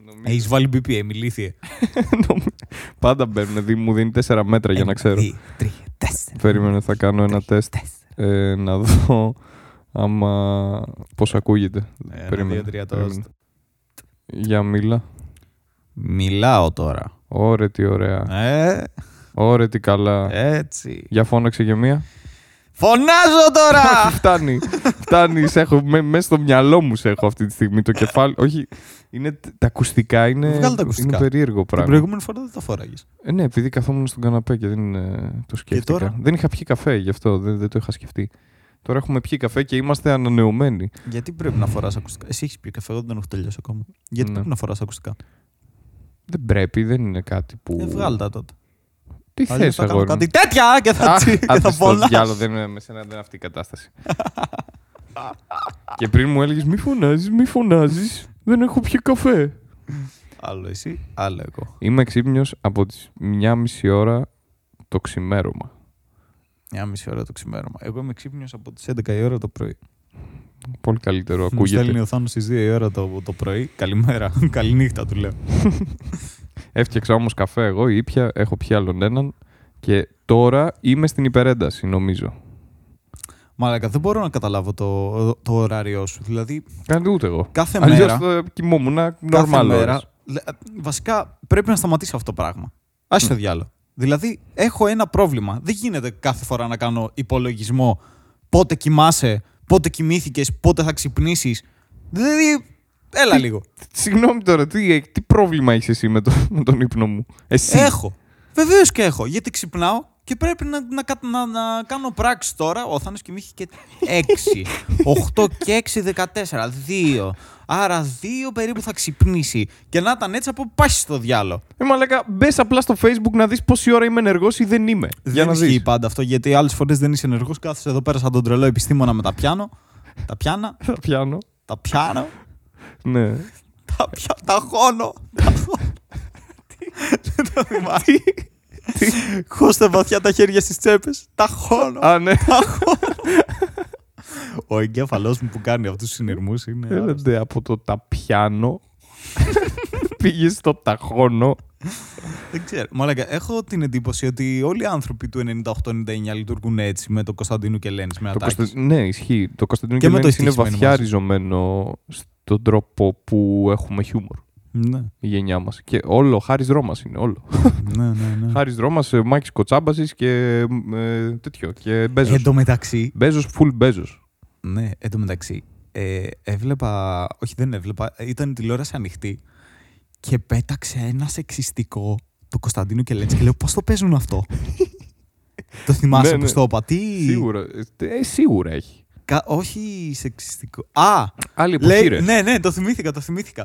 Έχεις βάλει BPM, ηλίθιε. Πάντα μπαίνουν, μου δίνει 4 μέτρα για να ξέρω. 2, 3, 4. Περίμενε, θα κάνω ένα τεστ να δω άμα πώς ακούγεται. 1, 2, 3, περίμενε. Για μίλα. Μιλάω τώρα. Ωρε τι ωραία. Ωρε τι καλά. Έτσι. Για φώναξε και μία. Φωνάζω τώρα! Φτάνει, μέσα στο μυαλό μου σε έχω αυτή τη στιγμή το κεφάλι. Όχι, τα ακουστικά είναι περίεργο πράγμα. Την προηγούμενη φορά δεν τα φόραγες. Ναι, επειδή καθόμουν στον καναπέ και δεν το σκέφτηκα. Και τώρα? Δεν είχα πιει καφέ, γι' αυτό δεν το είχα σκεφτεί. Τώρα έχουμε πιει καφέ και είμαστε ανανεωμένοι. Γιατί πρέπει να φοράς ακουστικά? Εσύ έχεις πιει καφέ, εγώ δεν έχω τελειώσει ακόμα. Γιατί πρέπει να φοράς ακουστικά? Δεν πρέπει, δεν είναι κάτι που. Βγάλτα τότε. Τι θες εγώ? Κάτι τέτοια και θα φωνάζω. Με σένα δεν είναι αυτή η κατάσταση. Και πριν μου έλεγες μη φωνάζεις, δεν έχω πιει καφέ. Άλλο εσύ, άλλο εγώ. Είμαι ξύπνιος από τις 1,5 ώρα το ξημέρωμα. 1,5 ώρα το ξημέρωμα. Εγώ είμαι ξύπνιος από τις 11 η ώρα το πρωί. Πολύ καλύτερο, ακούγεται. Μου στέλνει ο Θάνος στις 2 η ώρα το πρωί. Καλημέρα, καληνύχτα του λέω. Έφτιαξα όμως καφέ εγώ, ήπια, έχω πιει άλλον έναν και τώρα είμαι στην υπερένταση νομίζω. Μαλάκα, δεν μπορώ να καταλάβω το ωράριό σου. Δηλαδή, ούτε εγώ. Κάθε μέρα. Αλλιώς κοιμόμουν νορμάλ ώρες. Βασικά πρέπει να σταματήσει αυτό το πράγμα. Άσε το διάλο. Δηλαδή, έχω ένα πρόβλημα. Δεν γίνεται κάθε φορά να κάνω υπολογισμό πότε κοιμάσαι, πότε κοιμήθηκες, πότε θα ξυπνήσεις. Δηλαδή, έλα λίγο. Συγγνώμη τώρα, τι πρόβλημα έχεις εσύ με τον ύπνο μου? Εσύ. Έχω. Βεβαίως και έχω. Γιατί ξυπνάω και πρέπει να κάνω πράξη τώρα. Ο Θάνος κοιμήθηκε 6. 8 και 6, 14. 2. Άρα 2 περίπου θα ξυπνήσει. Και να ήταν έτσι από πάση στο διάλο. Μαλάκα, μπες απλά στο Facebook να δεις πόση ώρα είμαι ενεργός ή δεν είμαι. Δεν ισχύει πάντα αυτό, γιατί άλλες φορές δεν είσαι ενεργός. Κάθεσαι εδώ πέρα σαν τον τρελό επιστήμονα με τα πιάνο. Τα πιάνω. Ναι. Τα χώνω. Δεν το θυμάσαι. Χώστε βαθιά τα χέρια στις τσέπες. Τα χώνω. Α, ναι. Ο εγκέφαλός μου που κάνει αυτούς τους συνειρμούς είναι. Έλατε από το τα πιάνω. Πήγε στο ταχώνω. Δεν ξέρω. Μαλάκα, έχω την εντύπωση ότι όλοι οι άνθρωποι του 98-99 λειτουργούν έτσι με το Κωνσταντίνου Κελένης. Ναι, ισχύει. Το Κωνσταντίνου Κελένης είναι βαθιά ριζωμένο στον τρόπο που έχουμε χιούμορ. Ναι. Η γενιά μας. Και όλο, Χάρης Ρώμας είναι όλο. Ναι. Χάρης Ρώμας, Μάκης Κοτσάμπασης και τέτοιο. Και Μπέζος. Εν τω μεταξύ. Μπέζος, full Μπέζος. Ναι, εν τω μεταξύ. Έβλεπα. Όχι, δεν έβλεπα. Ήταν η τηλεόραση ανοιχτή. Και πέταξε ένα σεξιστικό του Κωνσταντίνου Κελένη και λέω πώς το παίζουν αυτό. Το θυμάσαι που το είπα? Σίγουρα. Σίγουρα έχει. Όχι σεξιστικό. Άλλη εποχή, ρε. Ναι, το θυμήθηκα.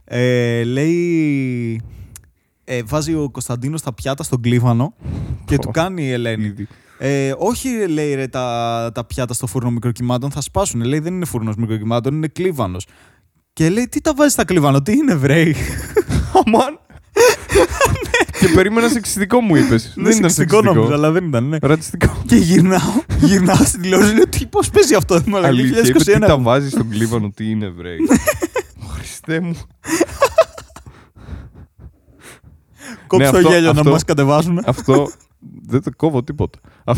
Λέει. Βάζει ο Κωνσταντίνος τα πιάτα στον κλίβανο και του κάνει η Ελένη. Όχι, λέει, ρε, τα πιάτα στο φούρνο μικροκυμάτων θα σπάσουν. Λέει, δεν είναι φούρνος μικροκυμάτων, είναι κλίβανος. Και λέει, τι τα βάζει στα κλίβανο, τι είναι, βρέι? Αμάν. Και περίμενα σεξιστικό μου είπες. Δεν ήταν σεξιστικό νόμιζα, αλλά δεν ήταν, ναι. Ρατσιστικό. Και γυρνάω στην τηλεόραση, λέω, πώς παίζει αυτό? Αλήθεια, είπε, τι τα βάζει στον κλίβανο, τι είναι, βρέι? Χριστέ μου. Κόψε το γέλιο να μας κατεβάσουν. Αυτό, δεν το κόβω τίποτα.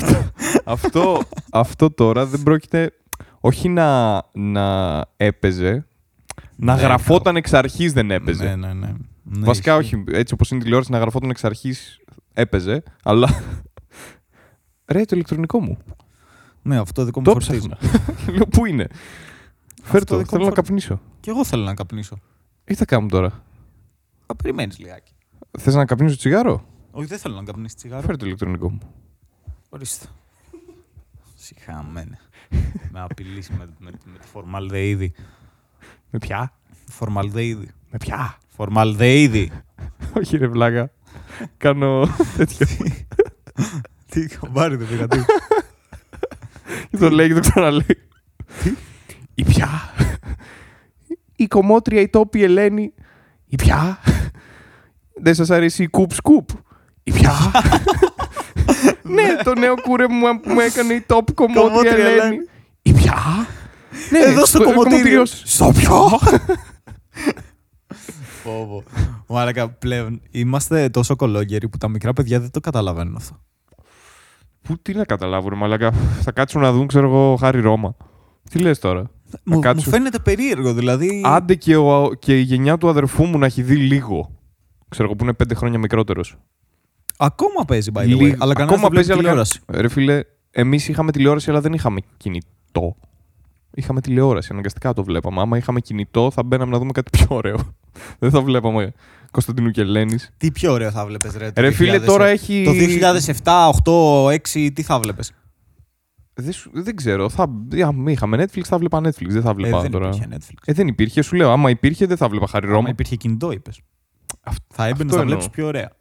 Αυτό τώρα δεν πρόκειται, όχι να έπαιζε, να γραφόταν εξ αρχής δεν έπαιζε. Ναι. Βασικά όχι, έτσι όπως είναι η τηλεόραση να γραφόταν εξ αρχής έπαιζε, αλλά... Ρε, το ηλεκτρονικό μου. Ναι, αυτό δικό μου φορτίζει. Λέω, πού είναι? Φέρ' το, θέλω να καπνίσω. Κι εγώ θέλω να καπνίσω. Τι θα κάνουμε τώρα? Θα περιμένεις λιγάκι. Θες να καπνίσω τσιγάρο? Όχι, δεν θέλω να καπνίσεις τσιγάρο. Φέρ' το ηλεκτρονικό μου. Ορίστε. Συχαμένε. Με απειλήσει με τη φορμαλδεΐδη. Με ποια? Φορμαλδεΐδη. Με ποια? Φορμαλδεΐδη. Όχι ρε βλάκα. Κάνω τέτοιο. Τι κομπάρι δεν πήγα, τι. Και το λέει και το ξαναλέει. Τι? Η ποια? Η κομμότρια, η τόπη Ελένη. Η ποια? Δεν σας αρέσει η κουπ σκουπ? Η ποια? Ναι, το νέο κούρε μου έκανε η τόπη κομμότρια Ελένη. Η ποια? Ναι, εδώ στο κομμωτήριο. Στο ποιο? Μαλάκα, πλέον είμαστε τόσο κολόγεροι που τα μικρά παιδιά δεν το καταλαβαίνουν αυτό. Πού τι να καταλάβουν, μαλάκα. Θα κάτσουν να δουν, ξέρω εγώ, Χάρη Ρώμα. Τι λες τώρα. Μου φαίνεται περίεργο, δηλαδή. Άντε και η γενιά του αδερφού μου να έχει δει λίγο. Ξέρω εγώ που είναι 5 χρόνια μικρότερος. Ακόμα παίζει, by the way. Αλλά κανένας δεν βλέπει τηλεόραση. Ρε φίλε, εμείς είχαμε τηλεόραση, αλλά δεν είχαμε κινητό. Είχαμε τηλεόραση, αναγκαστικά το βλέπαμε. Άμα είχαμε κινητό, θα μπαίναμε να δούμε κάτι πιο ωραίο. Δεν θα βλέπαμε Κωνσταντίνου και Ελένης. Τι πιο ωραίο θα βλέπεις, ρε. Ρε φίλε, τώρα έχει. Το 2007, 8, 6, τι θα βλέπεις. Δεν ξέρω. Είχαμε Netflix, θα βλέπα Netflix. Δεν θα βλέπα τώρα. Δεν υπήρχε Netflix. Δεν υπήρχε, σου λέω. Άμα υπήρχε, δεν θα βλέπα Χάρη Ρώμα. Άμα υπήρχε κινητό, είπες. Θα έμπαινες να βλέπεις πιο ωραία.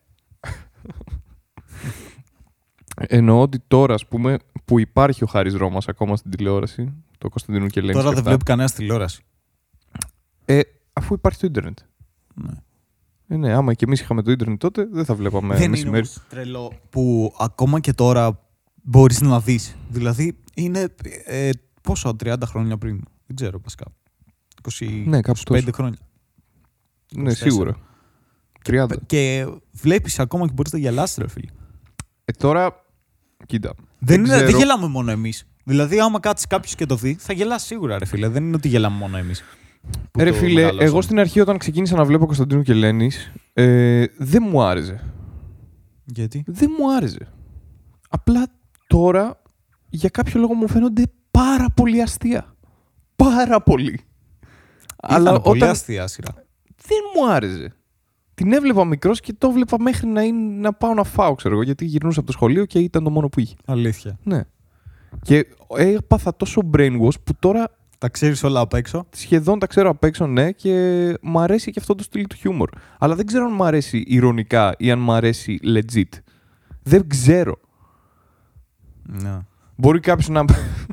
Εννοώ ότι τώρα, ας πούμε, που υπάρχει ο Χάρης Ρώμας ακόμα στην τηλεόραση, το Κωνσταντίνου και Ελένης. Τώρα δεν βλέπει κανένας τηλεόραση. Αφού υπάρχει το ίντερνετ. Ναι, άμα και εμείς είχαμε το ίντερνετ τότε, δεν θα βλέπαμε μεσημέρι. Δεν είναι τρελό που ακόμα και τώρα μπορείς να δεις. Δηλαδή, είναι πόσο, 30 χρόνια πριν. Δεν ξέρω, βασικά. 25 χρόνια. Ναι, σίγουρα. 30. Και βλέπεις ακόμα και μπορείς να γελάσεις, ρε φίλε. Τώρα, κοίτα. Δεν γελάμε μόνο εμείς. Δηλαδή, άμα κάτσει κάποιος και το δει, θα γελάσει σίγουρα, ρε φίλε. Δεν είναι ότι γελάμε μόνο εμείς. Ρε φίλε, εγώ στην αρχή όταν ξεκίνησα να βλέπω Κωνσταντίνου και Ελένης, δεν μου άρεσε. Γιατί? Δεν μου άρεσε. Απλά τώρα, για κάποιο λόγο μου φαίνονται πάρα πολύ αστεία. Πάρα πολύ. Αλλά πολύ αστεία σειρά. Δεν μου άρεσε. Την έβλεπα μικρός και το έβλεπα μέχρι να πάω να φάω, ξέρω εγώ, γιατί γυρνούσα από το σχολείο και ήταν το μόνο που είχε. Αλήθεια. Ναι. Και έπαθα τόσο brainwash που τώρα. Τα ξέρεις όλα απ' έξω. Σχεδόν τα ξέρω απ' έξω, ναι, και μ' αρέσει και αυτό το στυλ του χιούμορ. Αλλά δεν ξέρω αν μ' αρέσει ειρωνικά ή αν μ' αρέσει legit. Δεν ξέρω. Ναι. Μπορεί κάποιος να.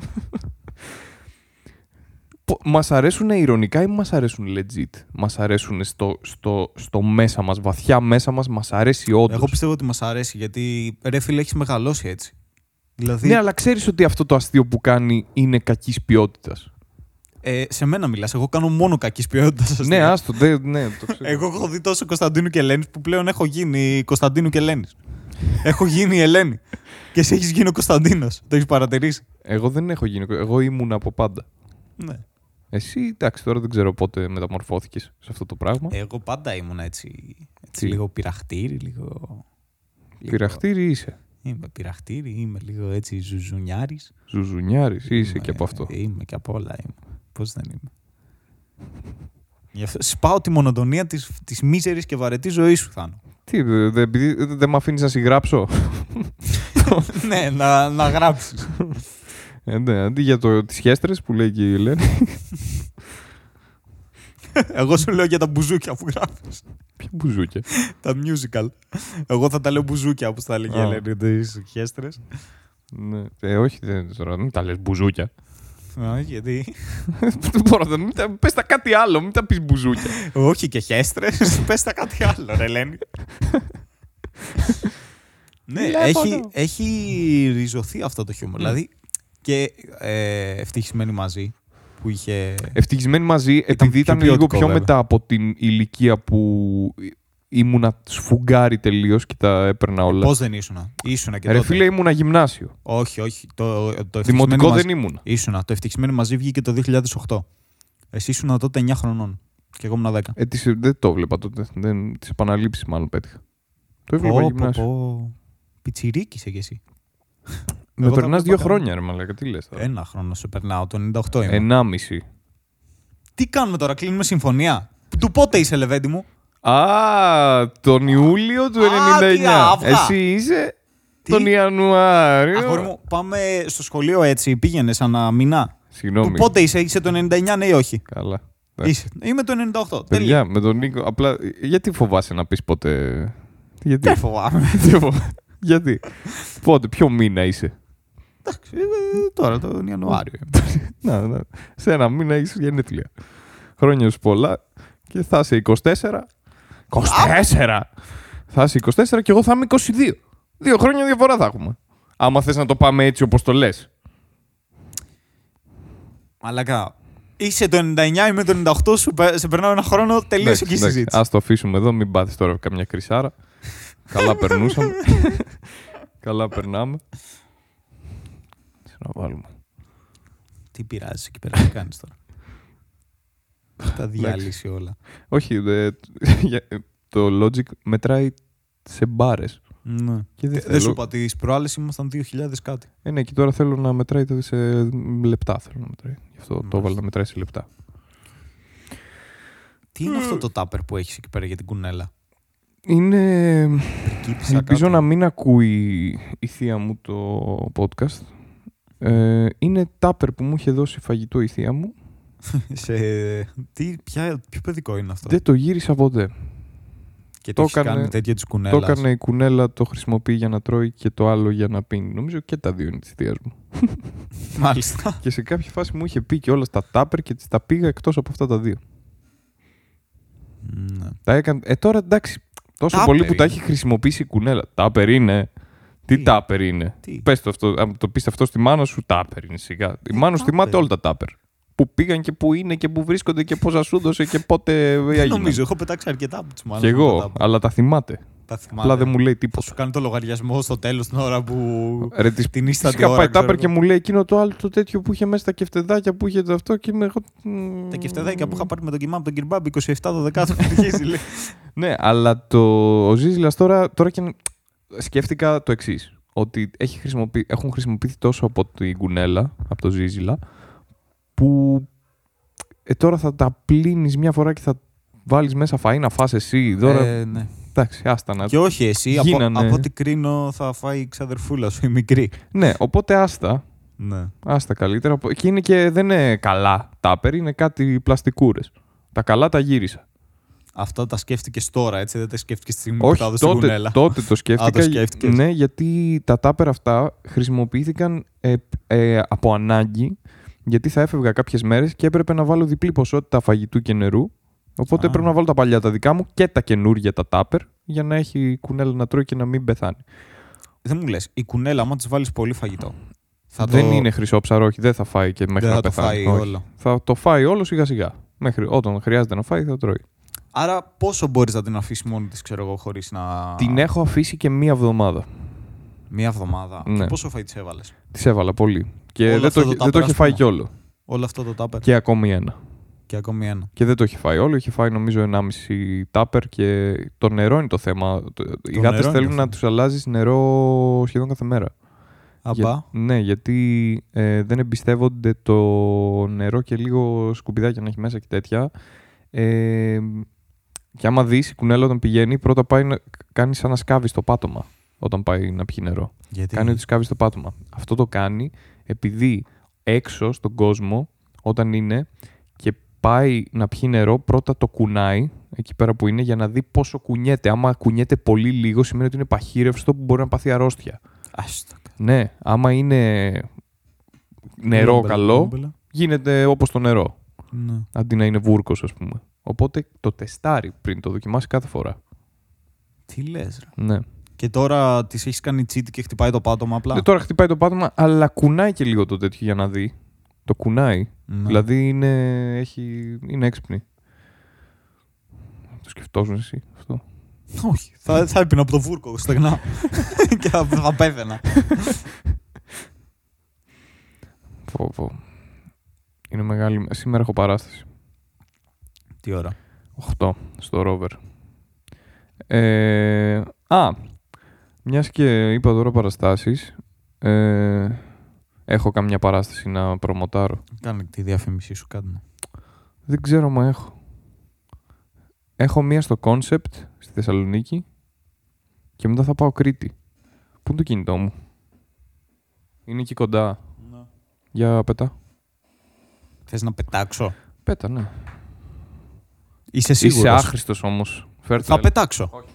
Μας αρέσουν ειρωνικά ή μας αρέσουν legit. Μας αρέσουν στο μέσα μας, βαθιά μέσα μας αρέσει όντως. Εγώ πιστεύω ότι μας αρέσει γιατί ρε φίλε έχεις μεγαλώσει έτσι. Δηλαδή... Ναι, αλλά ξέρεις ότι αυτό το αστείο που κάνει είναι κακής ποιότητας. Σε μένα μιλάς. Εγώ κάνω μόνο κακής ποιότητας αστεία. Ναι, άστο, ναι, το ξέρω. Εγώ έχω δει τόσο Κωνσταντίνου και Ελένης που πλέον έχω γίνει Κωνσταντίνου και Ελένης. Έχω γίνει η Ελένη. Και εσύ έχεις γίνει ο Κωνσταντίνος. Το έχεις παρατηρήσει. Εγώ δεν έχω γίνει. Εγώ ήμουν από πάντα. Ναι. Εσύ, εντάξει, τώρα δεν ξέρω πότε μεταμορφώθηκες σε αυτό το πράγμα. Εγώ πάντα ήμουν έτσι λίγο πειραχτήρι, λίγο... Πειραχτήρι είσαι. Είμαι πειραχτήρι, είμαι λίγο έτσι ζουζουνιάρης. Ζουζουνιάρης, είσαι και από αυτό. Είμαι και από όλα. Πώς δεν είμαι. Γι' αυτό σπάω τη μονοτονία της μίζερης και βαρετής ζωής σου, Θάνο. Τι, επειδή δεν με αφήνεις να συγγράψω. Ναι, να γράψεις. Ναι, αντί για τις χέστρες που λέει και η Ελένη. Εγώ σου λέω για τα μπουζούκια που γράφεις. Ποια μπουζούκια? Τα musical. Εγώ θα τα λέω μπουζούκια, όπως τα έλεγε η Ελένη, τις χέστρες. Ναι, όχι, δεν τα λες μπουζούκια. Γιατί? Δεν μπορώ, πες τα κάτι άλλο, μην τα πεις μπουζούκια. Όχι και χέστρες, πες τα κάτι άλλο, ρε Ελένη. Ναι, έχει ριζωθεί αυτό το χιούμορ. Δηλαδή και ευτυχισμένοι μαζί που είχε... Ευτυχισμένοι μαζί, επειδή ήταν λίγο πιο μετά από την ηλικία που ήμουνα σφουγγάρι τελείως και τα έπαιρνα όλα. Πώς δεν ήσουνα? Ήσουνα και τότε. Ρε φίλε, ήμουνα γυμνάσιο. Όχι. Το δημοτικό δεν ήμουν. Ήσουνα. Το ευτυχισμένοι μαζί βγήκε το 2008. Εσύ ήσουνα τότε 9 χρονών. Και εγώ ήμουν 10. Δεν το έβλεπα τότε. Τις επαναλήψεις μάλλον πέτυχα. Το έβλεπα γυμνάσιο. Πιτσιρίκης κι εσύ. Με περνάς 2 χρόνια, ρε μαλάκα, τι λες τώρα? 1 χρόνο σε περνάω, το 98 είμαι. 1,5. Τι κάνουμε τώρα, κλείνουμε συμφωνία? Του πότε είσαι, Λεβέντη μου? Τον Ιούλιο του 99. Εσύ είσαι τον Ιανουάριο. Αγόρι μου, πάμε στο σχολείο έτσι, πήγαινες ανά μηνά. Συγγνώμη. Του πότε είσαι το 99, ναι ή όχι? Καλά. Είμαι το 98. Παιδιά, με τον Νίκο, απλά γιατί φοβάσαι να πεις ποτέ? Γιατί? Δεν φοβάμαι. Γιατί? Πότε, ποιο μήνα είσαι? Εντάξει, τώρα τον Ιανουάριο. Να, σε ένα μήνα έχεις γενέθλια. Χρόνια σου πολλά και θα είσαι 24. 24! Θα είσαι 24 και εγώ θα είμαι 22. 2 χρόνια διαφορά θα έχουμε. Άμα θες να το πάμε έτσι όπως το λες. Μαλάκα, Είσαι το 99, είμαι το 98, σε περνάω ένα χρόνο, τελείωσε και η συζήτηση. Ας το αφήσουμε εδώ, μην πάθεις τώρα καμιά κρυσάρα. Καλά περνούσαμε. Καλά περνάμε. Να βάλουμε. Τι πειράζει εκεί πέρα, τι κάνεις τώρα. Τα διαλύσει όλα. Όχι, το Logic μετράει σε μπάρες. Ναι. Δεν σου είπα, τις προάλλες ήμασταν 2000 κάτι. Ναι, και τώρα θέλω να μετράει σε λεπτά. Θέλω να μετράει. Γι' αυτό το έβαλα να μετράει σε λεπτά. Τι είναι αυτό το τάπερ που έχεις εκεί πέρα για την κουνέλα? Είναι... Ελπίζω να μην ακούει η θεία μου το podcast. Είναι τάπερ που μου είχε δώσει φαγητό η θεία μου. Ποιο παιδικό είναι αυτό? Δεν το γύρισα ποτέ. Και το κάνει τέτοια της κουνέλας. Το έκανε η κουνέλα, το χρησιμοποιεί για να τρώει και το άλλο για να πίνει. Νομίζω και τα δύο είναι της θείας μου. Μάλιστα. Και σε κάποια φάση μου είχε πει και όλα στα τάπερ και τα πήγα εκτός από αυτά τα δύο. Ναι. Τα έκανε... Τώρα εντάξει, τόσο τάπερ πολύ που είναι. τα έχει χρησιμοποιήσει η κουνέλα. Τάπερ είναι. Τι τάπερ είναι? Πες το αυτό, αν το πεις αυτό στη μάνα σου, τάπερ είναι σιγά. Η μάνα σου θυμάται όλα τα τάπερ. Που πήγαν και που είναι και που βρίσκονται και πόσα σου έδωσε και πότε έγιναν. Νομίζω, έχω πετάξει αρκετά από τις μάνες. Κι εγώ, αλλά τα θυμάται. Απλά δεν μου λέει τίποτα. Θα σου κάνει το λογαριασμό στο τέλος την ώρα που την ίστατη ώρα. Φυσικά πάει τάπερ και μου λέει εκείνο το άλλο το τέτοιο που είχε μέσα τα κεφτεδάκια που είχε το αυτό και είμαι εγώ... Τα κεφτεδάκια που είχα πάρει με τον κοιμά από τον Κυρμπάμπ 27 το δεκάτο. Ναι, αλλά ο Ζίζηλας τώρα και σκέφτηκα το εξής. Ότι έχουν χρησιμοποιηθεί τόσο από την κουνέλα, από το Ζίζηλα, που τώρα θα τα πλύνεις μια φορά και θα βάλεις μέσα φαΐ να φας εσύ. Τώρα... Ναι. Εντάξει, άστα να... Και όχι εσύ, από ό,τι κρίνω θα φάει η ξαδερφούλα σου, η μικρή. Ναι, οπότε άστα. Ναι. Άστα καλύτερα. Και δεν είναι καλά τάπερ, είναι κάτι πλαστικούρες. Τα καλά τα γύρισα. Αυτά τα σκέφτηκες τώρα, έτσι, δεν τα σκέφτηκες τη στιγμή που τα έδωσε στην κουνέλα. Τότε το σκέφτηκα. το σκέφτηκες. Ναι, γιατί τα τάπερ αυτά χρησιμοποιήθηκαν από ανάγκη, γιατί θα έφευγα κάποιες μέρες και έπρεπε να βάλω διπλή ποσότητα φαγητού και νερού. Οπότε πρέπει να βάλω τα παλιά τα δικά μου και τα καινούργια τα τάπερ για να έχει κουνέλα να τρώει και να μην πεθάνει. Δεν μου λες, η κουνέλα, άμα της βάλεις πολύ φαγητό. Δεν είναι χρυσόψαρο, όχι, δεν θα φάει και μέχρι να πεθάνει. Το φάει όλο. Θα το φάει όλο σιγά σιγά. Μέχρι όταν χρειάζεται να φάει θα τρώει. Άρα πόσο μπορείς να την αφήσεις μόνη της, ξέρω εγώ, χωρίς να... Την έχω αφήσει και μία εβδομάδα. Μία εβδομάδα. Ναι. Και πόσο φαΐ της έβαλες? Της έβαλα πολύ. Και όλο δεν το είχε φάει κι όλο. Όλο αυτό το τάπερ. Και ακόμη ένα. Και δεν το είχε φάει όλο. Είχε φάει νομίζω 1,5 τάπερ και το νερό είναι το θέμα. Οι γάτες θέλουν να τους αλλάζεις νερό σχεδόν κάθε μέρα. Ναι, γιατί δεν εμπιστεύονται το νερό και λίγο σκουπιδάκια να έχει μέσα και τέτοια. Και άμα δεις η κουνέλα όταν πηγαίνει, πρώτα πάει να κάνει σαν να σκάβει στο πάτωμα όταν πάει να πιει νερό. Γιατί? Κάνει ότι σκάβει στο πάτωμα. Αυτό το κάνει επειδή έξω στον κόσμο, όταν είναι και πάει να πιει νερό, πρώτα το κουνάει εκεί πέρα που είναι για να δει πόσο κουνιέται. Άμα κουνιέται πολύ λίγο, σημαίνει ότι είναι παχύρευστο που μπορεί να πάθει αρρώστια. Ναι, άμα είναι νερό καλό, γίνεται όπως το νερό. Ναι. Αντί να είναι βούρκος, ας πούμε. Οπότε το τεστάρει πριν το δοκιμάσει κάθε φορά. Τι λες, ρε. Ναι. Και τώρα της έχεις κάνει τσίτι και χτυπάει το πάτωμα απλά. Τώρα χτυπάει το πάτωμα, αλλά κουνάει και λίγο το τέτοιο για να δει. Το κουνάει. Ναι. Δηλαδή είναι έξυπνη. Το σκεφτόσουν εσύ αυτό? Όχι. Θα έπινα από το βούρκο στεγνά. Και θα πέθαινα. Πω. Είναι μεγάλη. Σήμερα έχω παράσταση. Τι ώρα? 8 στο Rover. Μιας και είπα τώρα παραστάσεις, έχω καμιά παράσταση να προμοτάρω. Κάνε τη διαφήμιση σου, κάνε. Δεν ξέρω μα έχω. Έχω μία στο Concept στη Θεσσαλονίκη και μετά θα πάω Κρήτη. Πού είναι το κινητό μου? Είναι εκεί κοντά. Ναι. Για πετά. Θες να πετάξω? Πέτα, ναι. Είσαι σίγουρος? Είσαι άχρηστος όμως. Θα πετάξω. Όχι.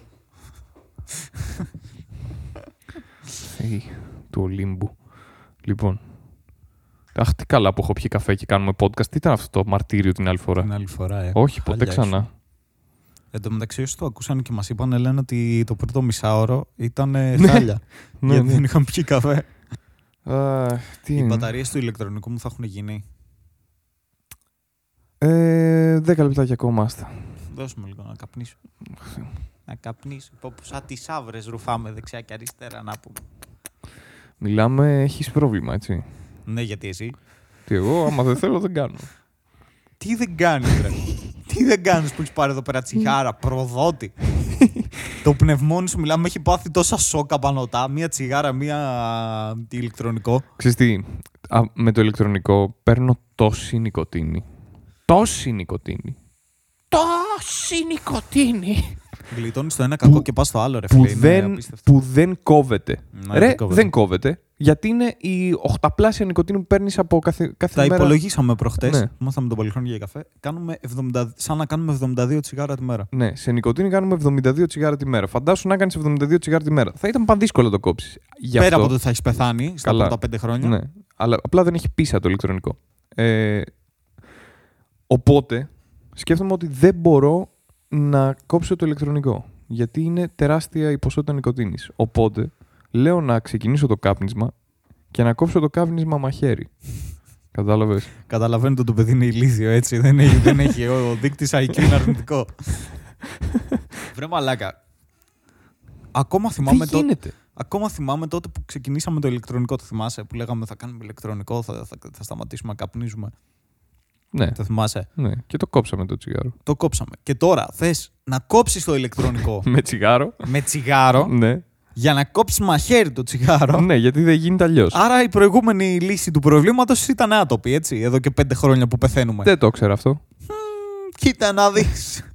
Του Ολύμπου. Λοιπόν. Αχ, τι καλά που έχω πιει καφέ και κάνουμε podcast. Τι ήταν αυτό το μαρτύριο την άλλη φορά? Την άλλη φορά, Όχι, ποτέ ξανά. Εν τω μεταξύ, όσοι το ακούσαν και μας είπαν, λένε ότι το πρώτο μισάωρο ήταν χάλια. Γιατί δεν είχαν πιει καφέ. Οι μπαταρίες του ηλεκτρονικού μου θα έχουν γίνει. 10 λεπτάκια ακόμα, άστα. Δώσουμε λίγο να καπνίσω. Να καπνίσω. Σαν τις άβρες ρουφάμε δεξιά και αριστερά να πούμε. Μιλάμε, έχεις πρόβλημα, έτσι. Ναι, γιατί εσύ. Τι εγώ, άμα δεν θέλω, δεν κάνω. Τι δεν κάνεις, ρε. Τι δεν κάνεις που έχεις πάρει εδώ πέρα τσιγάρα, προδότη. Το πνευμόνι σου, μιλάμε, έχει πάθει τόσα σόκα πανωτά. Μία τσιγάρα, μία ηλεκτρονικό. Ξέρεις τι, με το ηλεκτρονικό παίρνω τόση νοικοτήνη. Τόση νοικοτήνη. Γλιτώνεις το ένα κακό και πας στο άλλο, ρε φίλε. Που δεν κόβεται. Ναι, Ρε, δεν κόβεται. Γιατί είναι η 8πλάσια νοικοτήνη που παίρνεις από κάθε Τα μέρα. υπολογίσαμε προχτές. Ναι. Μάθαμε τον Πολυχρόνιο για καφέ. Κάνουμε σαν να κάνουμε 72 τσιγάρα τη μέρα. Ναι, σε νοικοτήνη κάνουμε 72 τσιγάρα τη μέρα. Φαντάσου να κάνεις 72 τσιγάρα τη μέρα. Θα ήταν πανδύσκολο να το κόψεις. Πέρα από το ότι θα έχεις πεθάνει στα πρώτα 5 χρόνια. Ναι, αλλά απλά δεν έχει πίσα το ηλεκτρονικό. Οπότε σκέφτομαι ότι δεν μπορώ να κόψω το ηλεκτρονικό. Γιατί είναι τεράστια η ποσότητα νοικοτήνης. Οπότε λέω να ξεκινήσω το κάπνισμα και να κόψω το κάπνισμα μαχαίρι. Κατάλαβες. Καταλαβαίνετε ότι το παιδί είναι ηλίθιο, έτσι. Δεν έχει ο δείκτης IQ είναι αρνητικό. Βρε μαλάκα. Ακόμα θυμάμαι τότε που ξεκινήσαμε το ηλεκτρονικό. Το θυμάσαι που λέγαμε θα κάνουμε ηλεκτρονικό, θα σταματήσουμε να καπνίζουμε. Ναι. Το θυμάσαι. Ναι. Και το κόψαμε το τσιγάρο. Το κόψαμε. Και τώρα θες να κόψεις το ηλεκτρονικό Με τσιγάρο. με τσιγάρο Ναι. για να κόψεις μαχαίρι το τσιγάρο. Ναι, γιατί δεν γίνεται αλλιώς. Άρα η προηγούμενη λύση του προβλήματος ήταν άτοπη, έτσι. Εδώ και 5 χρόνια που πεθαίνουμε. Δεν το ήξερα αυτό. Κοίτα να δεις.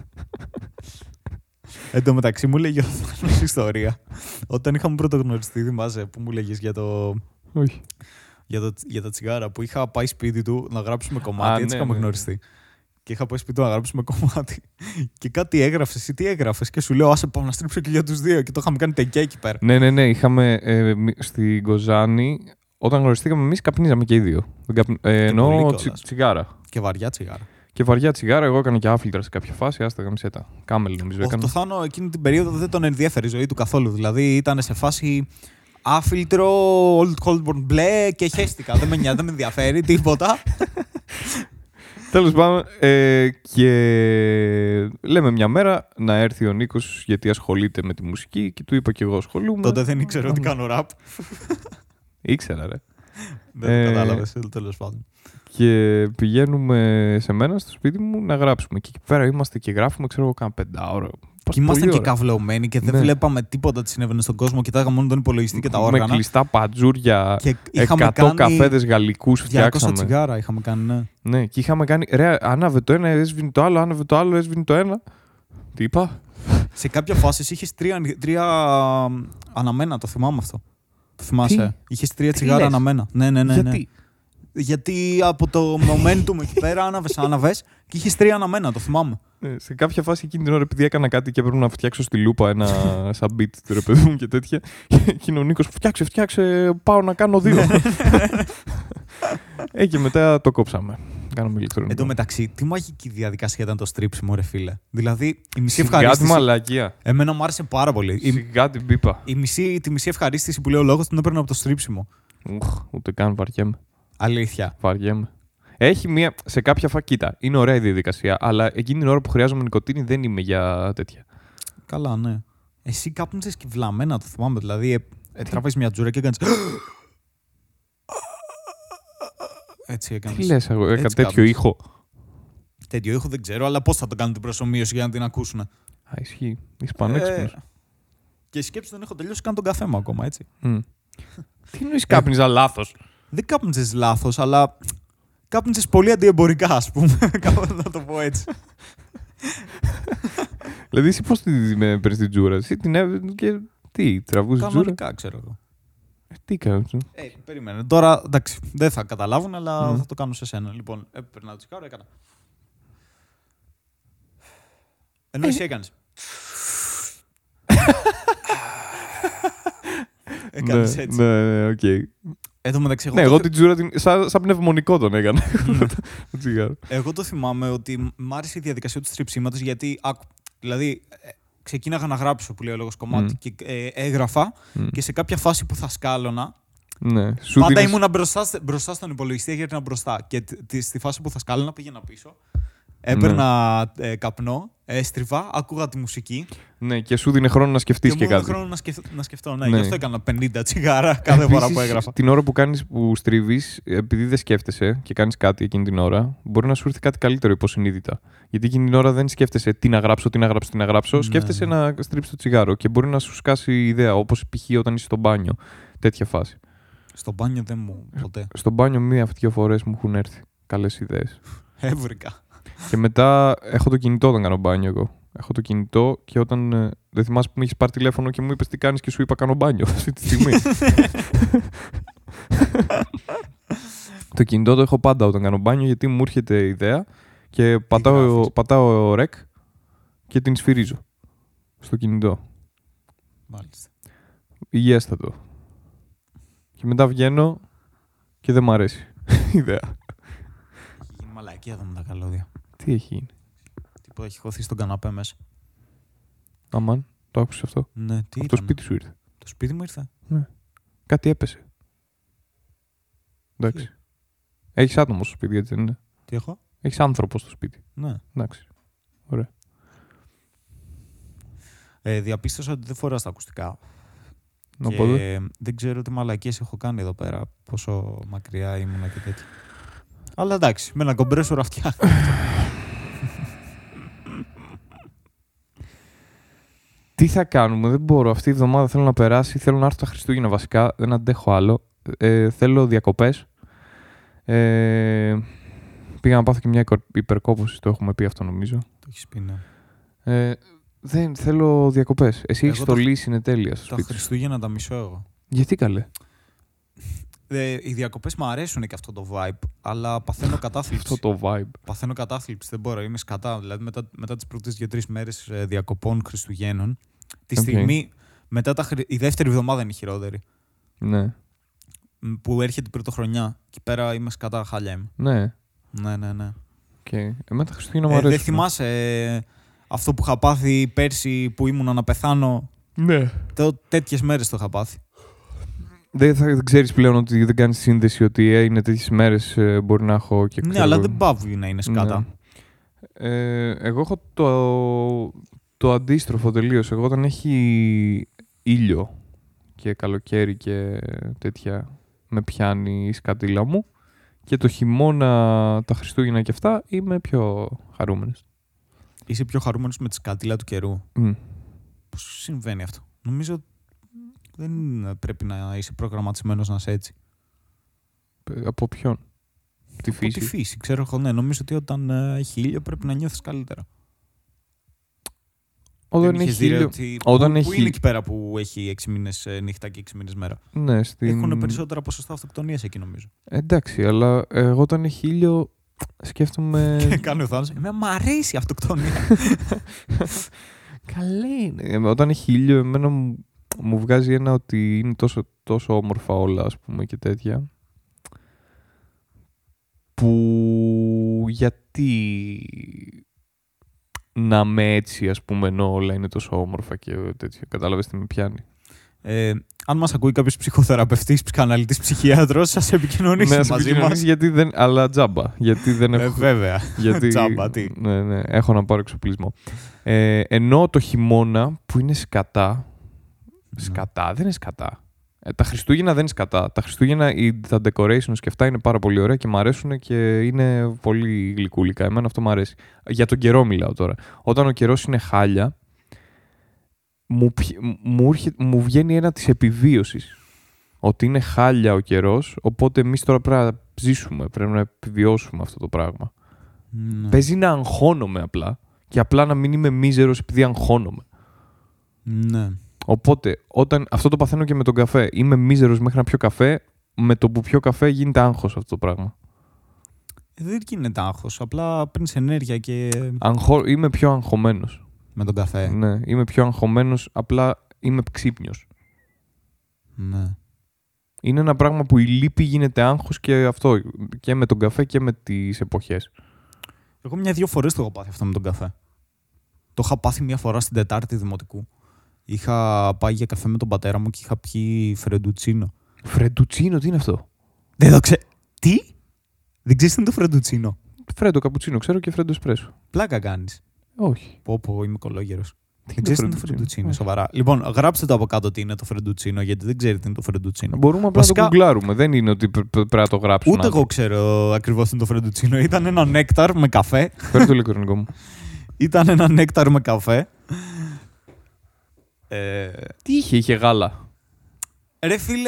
Εν τω μεταξύ μου λέγει ο Θάνος ιστορία. Όταν είχαμε πρώτο γνωριστεί, θυμάσαι που μου λέγες Όχι. για τα τσιγάρα που είχα πάει σπίτι του να γράψουμε κομμάτι. Έτσι είχαμε γνωριστεί. Και είχα πάει σπίτι του να γράψουμε κομμάτι. Και κάτι έγραψες εσύ, τι έγραφες. Και σου λέω, άσε πάω να στρίψω και για τους δύο. Και το είχαμε κάνει τεκέ εκεί πέρα. Ναι. Είχαμε στην Κοζάνη, όταν γνωριστήκαμε εμείς, καπνίζαμε και οι δύο. Εννοώ τσιγάρα. Και βαριά τσιγάρα. Και βαριά τσιγάρα, εγώ έκανα και άφιλτρα σε κάποια φάση. Άστα γαμισέτα. Κάμελ νομίζω έκανα. Το Θάνο εκείνη την περίοδο δεν τον ενδιαφέρει η ζωή του καθόλου. Δηλαδή ήταν σε φάση άφιλτρο, old coldborn μπλε και χέστηκα. Δεν με νοιάζει, δεν με ενδιαφέρει τίποτα. Τέλος πάντων, και λέμε μια μέρα να έρθει ο Νίκος γιατί ασχολείται με τη μουσική και του είπα και εγώ ασχολούμαι. Τότε δεν ήξερα ότι κάνω ραπ. Ήξερα, ρε. Δεν το κατάλαβες, τέλος πάντων. Και πηγαίνουμε σε μένα στο σπίτι μου να γράψουμε. Και εκεί πέρα είμαστε και γράφουμε, ξέρω εγώ, κάνα 5 ώρα. Και ήμασταν και καυλωμένοι και δεν βλέπαμε τίποτα τι συνέβαινε στον κόσμο. Κοιτάγαμε μόνο τον υπολογιστή και τα όργανα. Με κλειστά πατζούρια, και 100 καφέδες γαλλικούς φτιάξαμε. 200 τσιγάρα είχαμε κάνει, ναι. Ναι, και είχαμε κάνει. Ρε, άναβε το ένα, έσβηνε το άλλο, άναβε το άλλο, έσβηνε το ένα. Τι είπα. Σε κάποια φάση είχες 3 αναμένα, το θυμάμαι αυτό. Το θυμάσαι. Είχες 3 τσιγάρα αναμένα. Ναι. Γιατί από το momentum εκεί πέρα άναβες και είχες 3 αναμένα, το θυμάμαι. Σε κάποια φάση εκείνη την ώρα, επειδή έκανα κάτι και έπρεπε να φτιάξω στη λούπα ένα σαν beat του ρε παιδί μου και τέτοια. Και ο Νίκος, φτιάξε, πάω να κάνω 2. Και μετά το κόψαμε. Κάναμε ηλεκτρονικό. Εν τω μεταξύ, τι μαγική διαδικασία ήταν το στρίψιμο, ρε φίλε. Δηλαδή, η μισή ευχαρίστηση. Σιγά τη μαλακία. Εμένα μου άρεσε πάρα πολύ. Σιγά την πίπα. Τη μισή ευχαρίστηση που λέει ο λόγος την έπαιρνα από το στρίψιμο. Ούτε καν βαριέμαι. Αλήθεια. Βαριέμαι. Έχει μία. Σε κάποια κοίτα, είναι ωραία η διαδικασία, αλλά εκείνη την ώρα που χρειάζομαι νοικοτήνη δεν είμαι για τέτοια. Καλά, ναι. Εσύ κάπνιζες και βλαμμένα, το θυμάμαι. Δηλαδή, τραβάς μια τζούρα και έκανες. Έτσι έκανες. Τι λες, εγώ έκανα τέτοιο ήχο. Τέτοιο ήχο δεν ξέρω, αλλά πώς θα το κάνουν την προσομοίωση για να την ακούσουν. Α, ισχύει. Είσαι πανέξυπνος. Και σκέψου τον έχω τελειώσει, κάνω τον καφέ μου ακόμα, έτσι. Τι εννοείς κάπνιζα λάθος. Δεν κάπνιζες λάθος, αλλά κάπνιζες πολύ αντιεμπορικά, ας πούμε. Να το πω έτσι. Δηλαδή, εσύ πώς παίρνεις την τζούρα, εσύ την έβγαινε και τι, τραβούσες τζούρα. Κανονικά, ξέρω εγώ. Τι κάνεις. Περίμενε. Τώρα, εντάξει, δεν θα καταλάβουν, αλλά θα το κάνω σε σένα. Λοιπόν, έπαιρνα το τσιγάρο, έκανα. Ενώ εσύ έκανες. Έκανες έτσι. Ναι, οκ. Εγώ την τζούρα σαν πνευμονικό τον έκανα. Το τσιγάρο. Εγώ το θυμάμαι ότι μ' άρεσε η διαδικασία του στριψίματος γιατί. Δηλαδή, ξεκίναγα να γράψω που λέει ο λόγος κομμάτι και έγραφα και σε κάποια φάση που θα σκάλωνα Ναι. Πάντα ήμουνα μπροστά στον υπολογιστή, έγερνα μπροστά. Και στη φάση που θα σκάλαινα πήγαινα πίσω. Έπαιρνα καπνό, έστριβα, άκουγα τη μουσική. Ναι, και σου δίνει χρόνο να σκεφτείς και κάτι. Χρόνο να σκεφτώ, ναι. Γι' αυτό έκανα 50 τσιγάρα κάθε φορά που έγραφα. Την ώρα που στρίβεις, επειδή δεν σκέφτεσαι και κάνεις κάτι εκείνη την ώρα, μπορεί να σου έρθει κάτι καλύτερο υποσυνείδητα. Γιατί εκείνη την ώρα δεν σκέφτεσαι τι να γράψω. Ναι, Σκέφτεσαι να στρίψεις το τσιγάρο και μπορεί να σου σκάσει ιδέα, όπως π.χ. όταν είσαι στο μπάνιο. Τέτοια φάση. Στο μπάνιο δεν μου ποτέ. Στο μπάνιο μία-δύο φορές μου έχουν έρθει καλές ιδέες. Έβρικα. Και μετά έχω το κινητό όταν κάνω μπάνιο εγώ. Έχω το κινητό και όταν. Δεν θυμάσαι που με έχεις πάρει τηλέφωνο και μου είπες τι κάνεις και σου είπα κάνω μπάνιο αυτή τη στιγμή. Το κινητό το έχω πάντα όταν κάνω μπάνιο γιατί μου έρχεται ιδέα και πατάω rec και την σφυρίζω στο κινητό. Μάλιστα. Υγιέστατο. Και μετά βγαίνω και δεν μ' αρέσει η ιδέα. Έχει γίνει μαλακία εδώ με τα καλώδια. Τι έχει γίνει? Τίποτα, έχει χωθεί στον καναπέ μέσα. Αμάν, το άκουσες αυτό? Ναι, τι από το σπίτι σου ήρθε. Το σπίτι μου ήρθε. Ναι. Κάτι έπεσε. Εντάξει. Έχεις άτομο στο σπίτι, έτσι δεν είναι? Τι έχω? Έχεις άνθρωπο στο σπίτι. Ναι. Εντάξει. Ωραία. Διαπίστωσα ότι δεν φοράς τα ακουστικά. Οπότε. Και δεν ξέρω τι μαλακίες έχω κάνει εδώ πέρα. Πόσο μακριά ήμουνα και τέτοια. Αλλά εντάξει, με ένα κομπρέσορα φτιάχνω. Τι θα κάνουμε, δεν μπορώ. Αυτή η εβδομάδα θέλω να περάσει. Θέλω να έρθω τα Χριστούγεννα βασικά. Δεν αντέχω άλλο. Θέλω διακοπές. Πήγα να πάθω και μια υπερκόπωση. Το έχουμε πει αυτό νομίζω. Το έχεις πει, ναι. Δεν θέλω διακοπές. Εσύ έχεις το λύση, είναι τέλεια στο τα σπίτι. Χριστούγεννα τα μισώ εγώ. Γιατί καλέ? Οι διακοπές μου αρέσουν και αυτό το vibe, αλλά παθαίνω κατάθλιψη. Αυτό το vibe. Παθαίνω κατάθλιψη, δεν μπορώ, είμαι σκατά. Δηλαδή μετά τις πρώτες 2-3 μέρες διακοπών Χριστουγέννων, τη στιγμή μετά η δεύτερη εβδομάδα είναι η χειρότερη. Ναι. Που έρχεται η πρωτοχρονιά. Εκεί πέρα είμαι σκατά, χάλια είμαι. Ναι. Ναι. Okay. Εμένα τα Χριστούγεννα μου αρέσουν. Δεν θυμάσαι αυτό που είχα πάθει πέρσι που ήμουνα να πεθάνω? Ναι. Τέτοιες μέρες το είχα πάθει. Δεν ξέρεις πλέον ότι δεν κάνεις σύνδεση ότι είναι τέτοιες μέρες μπορεί να έχω και Ναι, αλλά δεν πάβει να είναι σκάτα. Ναι. Εγώ έχω το αντίστροφο τελείως. Εγώ όταν έχει ήλιο και καλοκαίρι και τέτοια με πιάνει η σκατήλα μου και το χειμώνα, τα Χριστούγεννα και αυτά είμαι πιο χαρούμενος. Είσαι πιο χαρούμενος με τη σκατήλα του καιρού. Πώς συμβαίνει αυτό? Νομίζω δεν πρέπει να είσαι προγραμματισμένος να είσαι έτσι. Από ποιον? Τη φύση. Από τη φύση, ξέρω εγώ. Ναι, νομίζω ότι όταν έχει ήλιο πρέπει να νιώθεις καλύτερα. Όταν έχει ήλιο. Πού είναι εκεί πέρα που έχει 6 μήνες νύχτα και 6 μήνες μέρα? Ναι, έχουν περισσότερα ποσοστά αυτοκτονίας εκεί νομίζω. Εντάξει, αλλά εγώ όταν έχει ήλιο σκέφτομαι. Και κάνει ο Θάνος. Μ' αρέσει η αυτοκτονία. Καλή είναι. Όταν έχει ήλιο, εμένα μου βγάζει ένα ότι είναι τόσο όμορφα όλα, ας πούμε, και τέτοια. Που γιατί να με έτσι, ας πούμε, ενώ όλα είναι τόσο όμορφα και τέτοια. Κατάλαβες τι με πιάνει. Αν μας ακούει κάποιος ψυχοθεραπευτής, ψυχαναλυτής, ψυχίατρος, σας επικοινωνήσει μαζί μας. Γιατί αλλά τζάμπα. Γιατί δεν έχω. Βέβαια. Γιατί, τζάμπα, τι. Ναι, έχω να πάρω εξοπλισμό. Ενώ το χειμώνα που είναι σκατά. Σκατά, δεν είναι σκατά. Τα Χριστούγεννα δεν είναι σκατά. Τα Χριστούγεννα, τα decorations και αυτά είναι πάρα πολύ ωραία και μου αρέσουν και είναι πολύ γλυκούλικα. Εμένα αυτό μου αρέσει. Για τον καιρό μιλάω τώρα. Όταν ο καιρός είναι χάλια, μου βγαίνει ένα της επιβίωσης. Ότι είναι χάλια ο καιρός, οπότε εμείς τώρα πρέπει να ζήσουμε, πρέπει να επιβιώσουμε αυτό το πράγμα. Ναι. Παίζει να αγχώνομαι απλά και απλά να μην είμαι μίζερος επειδή αγχώνομαι. Ναι. Οπότε, αυτό το παθαίνω και με τον καφέ. Είμαι μίζερος μέχρι να πιω καφέ, με το που πιω καφέ γίνεται άγχος αυτό το πράγμα. Δεν γίνεται άγχος, απλά παίρνεις ενέργεια και... Είμαι πιο αγχωμένος. Με τον καφέ. Ναι, είμαι πιο αγχωμένος, απλά είμαι ξύπνιος. Ναι. Είναι ένα πράγμα που η λύπη γίνεται άγχος και αυτό, και με τον καφέ και με τις εποχές. Εγώ 1-2 φορές το έχω πάθει αυτό με τον καφέ. Το είχα πάθει 1 φορά στην Τετάρτη δημοτικού. Είχα πάει για καφέ με τον πατέρα μου και είχα πιει φρεντουτσίνο. Φρεντουτσίνο, τι είναι αυτό? Δεν το ξέρω. Τι? Δεν ξέρεις τι είναι το φρεντουτσίνο? Φρέντο καπουτσίνο, ξέρω, και φρέντο εσπρέσο. Πλάκα κάνεις. Όχι. Πω, είμαι κολόγερος. Δεν είναι ξέρεις το τι είναι το φρεντουτσίνο? φρεντουτσίνο, σοβαρά. Λοιπόν, γράψτε το από κάτω τι είναι το φρεντουτσίνο, γιατί δεν ξέρετε τι είναι το φρεντουτσίνο. Μπορούμε απλά να το γκουγκλάρουμε. Δεν είναι ότι πρέπει να το γράψουμε. Ούτε εγώ ξέρω ακριβώς τι είναι το φρεντουτσίνο. Ήταν ένα νέκταρ με καφέ. Φέρε το ηλεκτρονικό μου. Ήταν ένα νέκταρ με καφέ. Τι είχε γάλα? Ρε φίλε,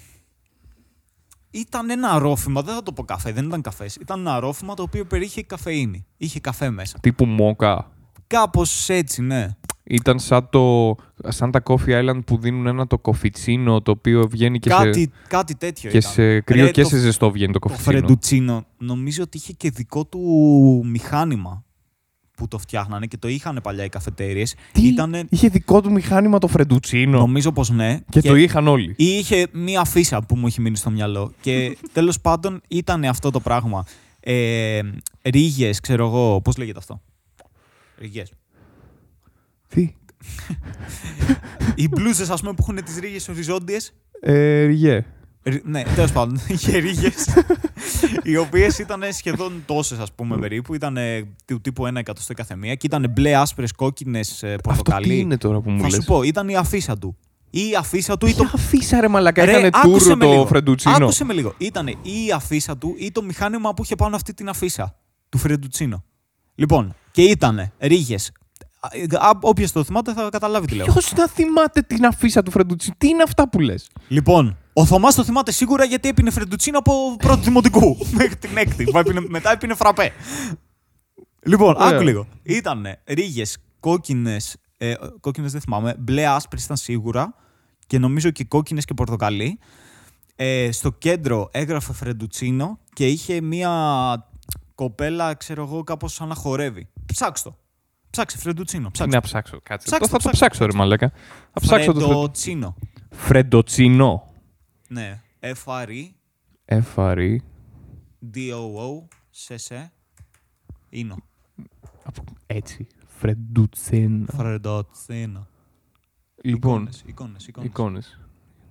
ήταν ένα αρρώφημα, δεν θα το πω καφέ, δεν ήταν καφές. Ήταν ένα αρρώφημα το οποίο περιείχε καφεΐνη. Είχε καφέ μέσα. Τύπου μόκα. Κάπως έτσι, ναι. Ήταν σαν τα Coffee Island που δίνουν ένα το κοφιτσίνο, το οποίο βγαίνει και κάτι τέτοιο και ήταν. σε κρύο και σε ζεστό βγαίνει το Το κοφιτσίνο. φρεντουτσίνο νομίζω ότι είχε και δικό του μηχάνημα που το φτιάχνανε και το είχαν παλιά οι καφετέριες. Είχε δικό του μηχάνημα το φρεντουτσίνο? Νομίζω πως ναι. Και το είχαν όλοι. Ή είχε μία φύσα που μου έχει μείνει στο μυαλό. Και τέλος πάντων ήταν αυτό το πράγμα. Ρίγες, ξέρω εγώ. Πώς λέγεται αυτό? Ρίγες. Τι? Οι μπλούζες, ας πούμε, που έχουν τις ρίγες οριζόντιες. Ριγέ. Ναι, τέλος πάντων. Είχε ρίγες. Οι οποίες ήταν σχεδόν τόσες, ας πούμε, περίπου. Ήταν του τύπου 1 εκατοστό κάθε μία. Και ήταν μπλε, άσπρες, κόκκινες, πορτοκαλί. Αυτό τι είναι τώρα που μου λες? Θα σου πω, ήταν η αφίσα του. Ή η αφίσα του ή Ποια το. αφίσα, ρε μαλακά, έκανε τούρ το φρεντουτσίνο. Άκουσε με λίγο. Ήταν ή η αφίσα του ή το μηχάνημα που είχε πάνω αυτή την αφίσα του φρεντουτσίνο. Λοιπόν, και ήτανε ρίγες. Όποιος το θυμάται θα καταλάβει τι λέω. Ποιος να θυμάται την αφίσα του φρεντουτσίνο? Τι είναι αυτά που λες? Λοιπόν, ο Θωμάς το θυμάται σίγουρα γιατί έπινε φρεντουτσίνο από πρώτο δημοτικού μέχρι την έκτη. Μετά έπινε φραπέ. Λοιπόν, άκου λίγο. Ήτανε ρίγες κόκκινες, κόκκινες δεν θυμάμαι, μπλε άσπρες ήταν σίγουρα και νομίζω και κόκκινες και πορτοκαλί. Στο κέντρο έγραφε φρεντουτσίνο και είχε μία κοπέλα, ξέρω εγώ, κάπως σαν να χορεύει. Ψάξ' το. Ψάξε φρεντουτσίνο. Τι να ψάξω, κάτσε. Θα το ψάξω, ρε μαλάκα. Θα ψάξω το φρεντουτσίνο. Φρεντοτσίνο. Ναι. F-R-E. F-R-E. D-O-O. Σε. Ίνο. Έτσι. Φρεντουτσίνο. Φρεντουτσίνο. Λοιπόν. Εικόνες.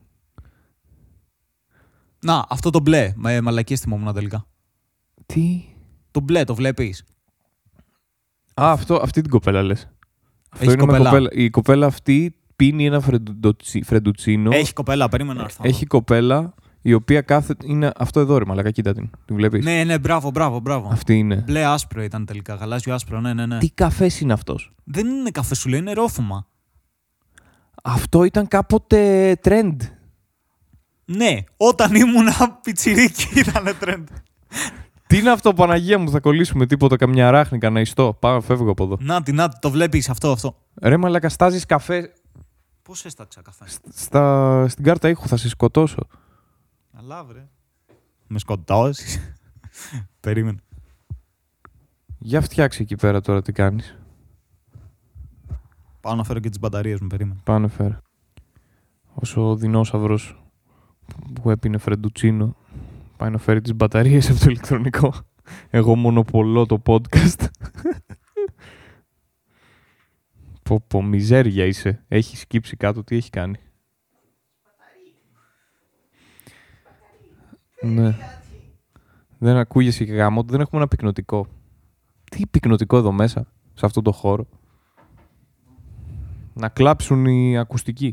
Να, αυτό το μπλε. Μαλακίες θυμόμουν τελικά. Τι? Το μπλε, το βλέπεις? Αυτή την κοπέλα λες. Έχει κοπέλα. Η κοπέλα αυτή πίνει ένα φρεντουτσίνο. Έχει κοπέλα, περίμενα να έρθω. Έχει κοπέλα η οποία είναι αυτό εδώ, ρε μαλακά, κοίτα την. Την βλέπεις? Ναι, μπράβο. Αυτή είναι. Μπλε άσπρο ήταν τελικά, γαλάζιο άσπρο, ναι. Τι καφές είναι αυτός? Δεν είναι καφέ, σου λέει, είναι ρόφημα. Αυτό ήταν κάποτε trend. Ναι, όταν ήμουνα πιτσιρίκι ήταν trend. Τι είναι αυτό, Παναγία μου, θα κολλήσουμε τίποτα, καμιά ράχνη, κανένα ιστό. Πάμε, φεύγω από εδώ. Νάτι, το βλέπεις αυτό. Ρε μαλάκα, στάζεις καφέ. Πώς έσταξα καφέ? Στην κάρτα ήχου θα σε σκοτώσω. Αλλά βρε. Με σκοτώσεις. Περίμενε. Για φτιάξει εκεί πέρα τώρα τι κάνεις. Πάω να φέρω και τις μπαταρίες μου, περίμενε. Πάνε φέρε. Όσο ο δεινόσαυρος που έπινε φρεντουτσίνο πάει να φέρει τις μπαταρίες από το ηλεκτρονικό. Εγώ μονοπολώ το podcast. Πω, μιζέρια είσαι. Έχει σκύψει κάτω, τι έχει κάνει? Ναι. Δεν ακούγεσαι και γάμο, δεν έχουμε ένα πυκνοτικό. Τι πυκνοτικό εδώ μέσα, σε αυτό το χώρο? Να κλάψουν οι ακουστικοί.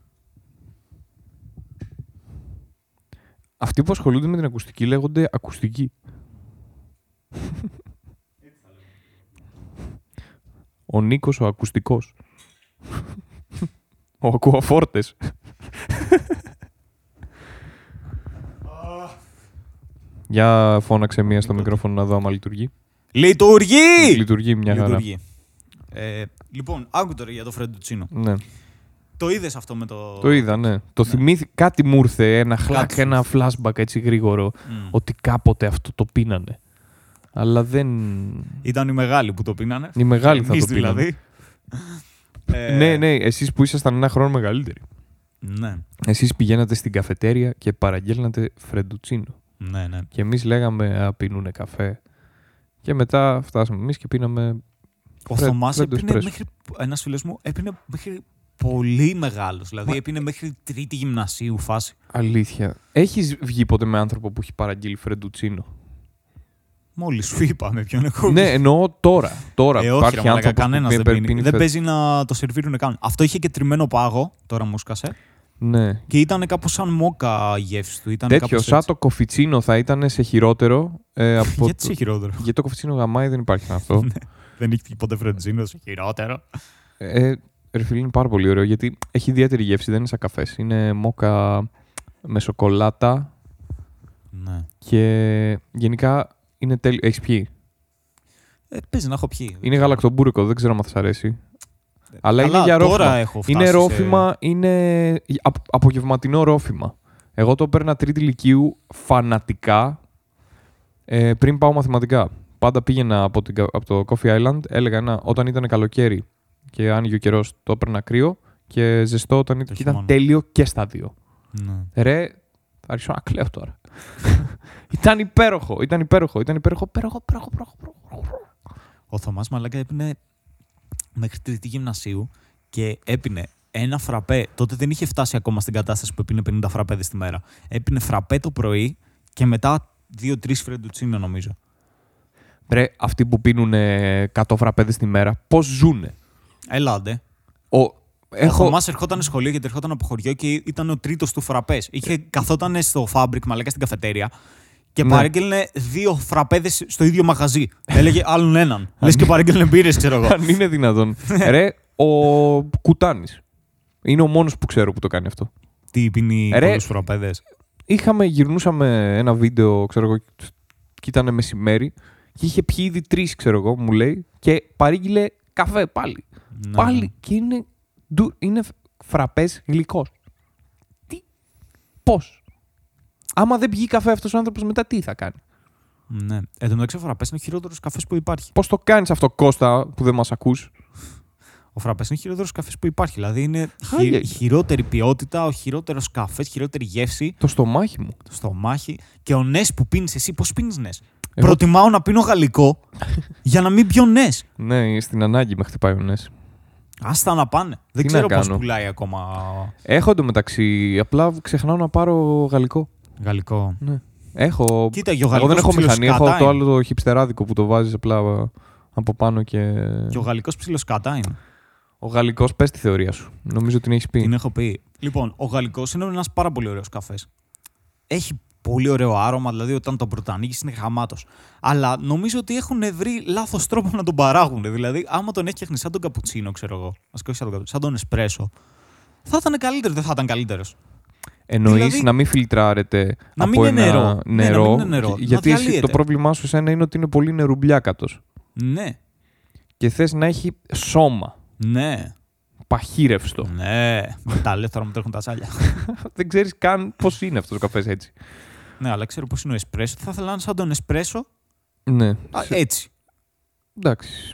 Αυτοί που ασχολούνται με την ακουστική λέγονται ακουστικοί. Ο Νίκος ο ακουστικός. Ο ακουαφόρτες. Για φώναξε μία στο μικρόφωνο να δω άμα λειτουργεί. Λειτουργεί μια χαρά. Λοιπόν, άκου τώρα για το φρεντουτσίνο. Ναι. Το είδες αυτό με το... Το είδα, ναι. Το θυμήθηκα, κάτι μου ήρθε, ένα flashback έτσι γρήγορο, ότι κάποτε αυτό το πίνανε. Αλλά δεν... Ήταν οι μεγάλοι που το πίνανε. Οι μεγάλοι θα το πίνανε. Δηλαδή. Ναι, εσείς που ήσασταν ένα χρόνο μεγαλύτεροι. Ναι. Εσείς πηγαίνατε στην καφετέρια και παραγγέλνατε φρεντουτσίνο. Ναι. Και εμείς λέγαμε, πίνουνε καφέ. Και μετά φτάσαμε εμείς και πίναμε... Ο Θωμάς έπινε μέχρι... Ένας φίλος μου έπινε μέχρι πολύ μεγάλος. Δηλαδή έπινε μέχρι τρίτη γυμνασίου φάση. Αλήθεια. Έχεις βγει ποτέ με άνθρωπο που έχει παραγγείλει φρεντουτσίνο? Μόλις σου είπα με ποιον έχω. Ναι, εννοώ τώρα. Τώρα όχι, υπάρχει άνθρωπο κανένας που δεν πίνει. Δεν παίζει να το σερβίρουν καν. Αυτό είχε και τριμμένο πάγο, τώρα μου σκάσε. Ναι. Και ήταν κάπως σαν μόκα η γεύση του. Ήταν Τέτοιο, σαν το κοφιτσίνο θα ήταν σε χειρότερο. Γιατί σε χειρότερο? Γιατί το κοφιτσίνο γαμάει, δεν υπάρχει αυτό. Δεν έχει ποτέ φρεντζίνο σε χειρότερο. Ρε φίλε, είναι πάρα πολύ ωραίο γιατί έχει ιδιαίτερη γεύση, δεν είναι σαν καφές. Είναι μόκα με σοκολάτα. Ναι. Και γενικά είναι τέλειο. Έχεις πιει? Παίζει να έχω πιει. Είναι γαλακτομπούρικο, δεν ξέρω αν θα σας αρέσει. Αλλά είναι για τώρα ρόφημα. έχω φτάσει Είναι ρόφημα, είναι απογευματινό ρόφημα. Εγώ το έπαιρνα τρίτη λυκείου φανατικά πριν πάω μαθηματικά. Πάντα πήγαινα από το Coffee Island, έλεγα όταν ήταν καλοκαίρι και άνοιγε ο καιρός, το έπαιρνα κρύο και ζεστό όταν ήταν τέλειο και στα δύο. Ναι. Ρε, θα αρχίσω να κλαίω τώρα. Ήταν υπέροχο. Ο Θωμάς μαλάκα έπινε μέχρι τρίτη γυμνασίου και έπινε ένα φραπέ. Τότε δεν είχε φτάσει ακόμα στην κατάσταση που έπινε 50 φραπέδες τη μέρα. Έπινε φραπέ το πρωί και μετά 2-3 φρεντουτσίνο νομίζω. Ρε, αυτοί που πίνουν 100 φραπέδες τη μέρα, πώς ζουνε? Ελάτε. Ο Θωμάς ερχόταν σχολείο γιατί ερχόταν από χωριό και ήταν ο τρίτος του φραπές. Καθόταν στο φάμπρικ, μαλάκα στην καφετέρια και παρήγγελνε 2 φραπέδες στο ίδιο μαγαζί. Έλεγε άλλον έναν. Λες και παρήγγελνε μπύρες, ξέρω εγώ. Αν είναι δυνατόν. Ρε, ο Κουτάνης είναι ο μόνος που ξέρω που το κάνει αυτό. Τι πίνει πολλούς φραπέδες? Γυρνούσαμε ένα βίντεο, ξέρω εγώ, και ήταν μεσημέρι και είχε πιει ήδη 3, ξέρω εγώ, μου λέει, και παρήγγειλε καφέ πάλι. Ναι. Πάλι. Και είναι φραπές γλυκός. Τι? Πώς? Άμα δεν πιει καφέ αυτός ο άνθρωπος, μετά τι θα κάνει? Ναι. Εν τω μεταξύ, ο φραπές είναι ο χειρότερος καφές που υπάρχει. Πώς το κάνεις αυτό, Κώστα, που δεν μας ακούς? Ο φραπές είναι ο χειρότερος καφές που υπάρχει. Δηλαδή είναι χειρότερη ποιότητα, ο χειρότερος καφές, χειρότερη γεύση. Το στομάχι μου. Το στομάχι. Και ο νες που πίνεις εσύ, πώς πίνεις νες? Προτιμάω να πίνω γαλλικό για να μην πιω νες. Ναι, στην ανάγκη με χτυπάει ο νες. Άστα να πάνε. Δεν ξέρω πώς πουλάει ακόμα. Έχω εντωμεταξύ, απλά ξεχνάω να πάρω γαλλικό. Γαλλικό. Ναι. Έχω. Κοίτα, εγώ δεν έχω μηχανή, έχω το άλλο το χιπστεράδικο που το βάζεις απλά από πάνω και. Και ο γαλλικός ψιλοσκατά είναι. Ο γαλλικός, πες τη θεωρία σου. Νομίζω ότι την έχεις πει. Την έχω πει. Λοιπόν, ο γαλλικός είναι ένας πάρα πολύ ωραίος καφές. Έχει πολύ ωραίο άρωμα, δηλαδή όταν τον πρωτανοίγεις είναι γαμάτος. Αλλά νομίζω ότι έχουν βρει λάθος τρόπο να τον παράγουν. Δηλαδή, άμα τον έφτιαχνε σαν τον καπουτσίνο, ξέρω εγώ, σαν τον εσπρέσο, θα ήταν καλύτερο, δεν θα ήταν καλύτερος. Εννοείς δηλαδή, να μην φιλτράρεται να από μην είναι νερό. Ναι, να μην είναι νερό. Γιατί εσύ, το πρόβλημά σου εσένα είναι ότι είναι πολύ νερουμπλιάκατος. Ναι. Και θες να έχει σώμα. Ναι. Παχύρευστο. Ναι. Τα λέω τώρα μου τρέχουν τα σάλια. Δεν ξέρεις καν πώς είναι αυτός ο καφές έτσι. Ναι, αλλά ξέρω πώς είναι ο εσπρέσο. Θα ήθελα να είναι σαν τον εσπρέσο. Ναι. Έτσι. Εντάξει.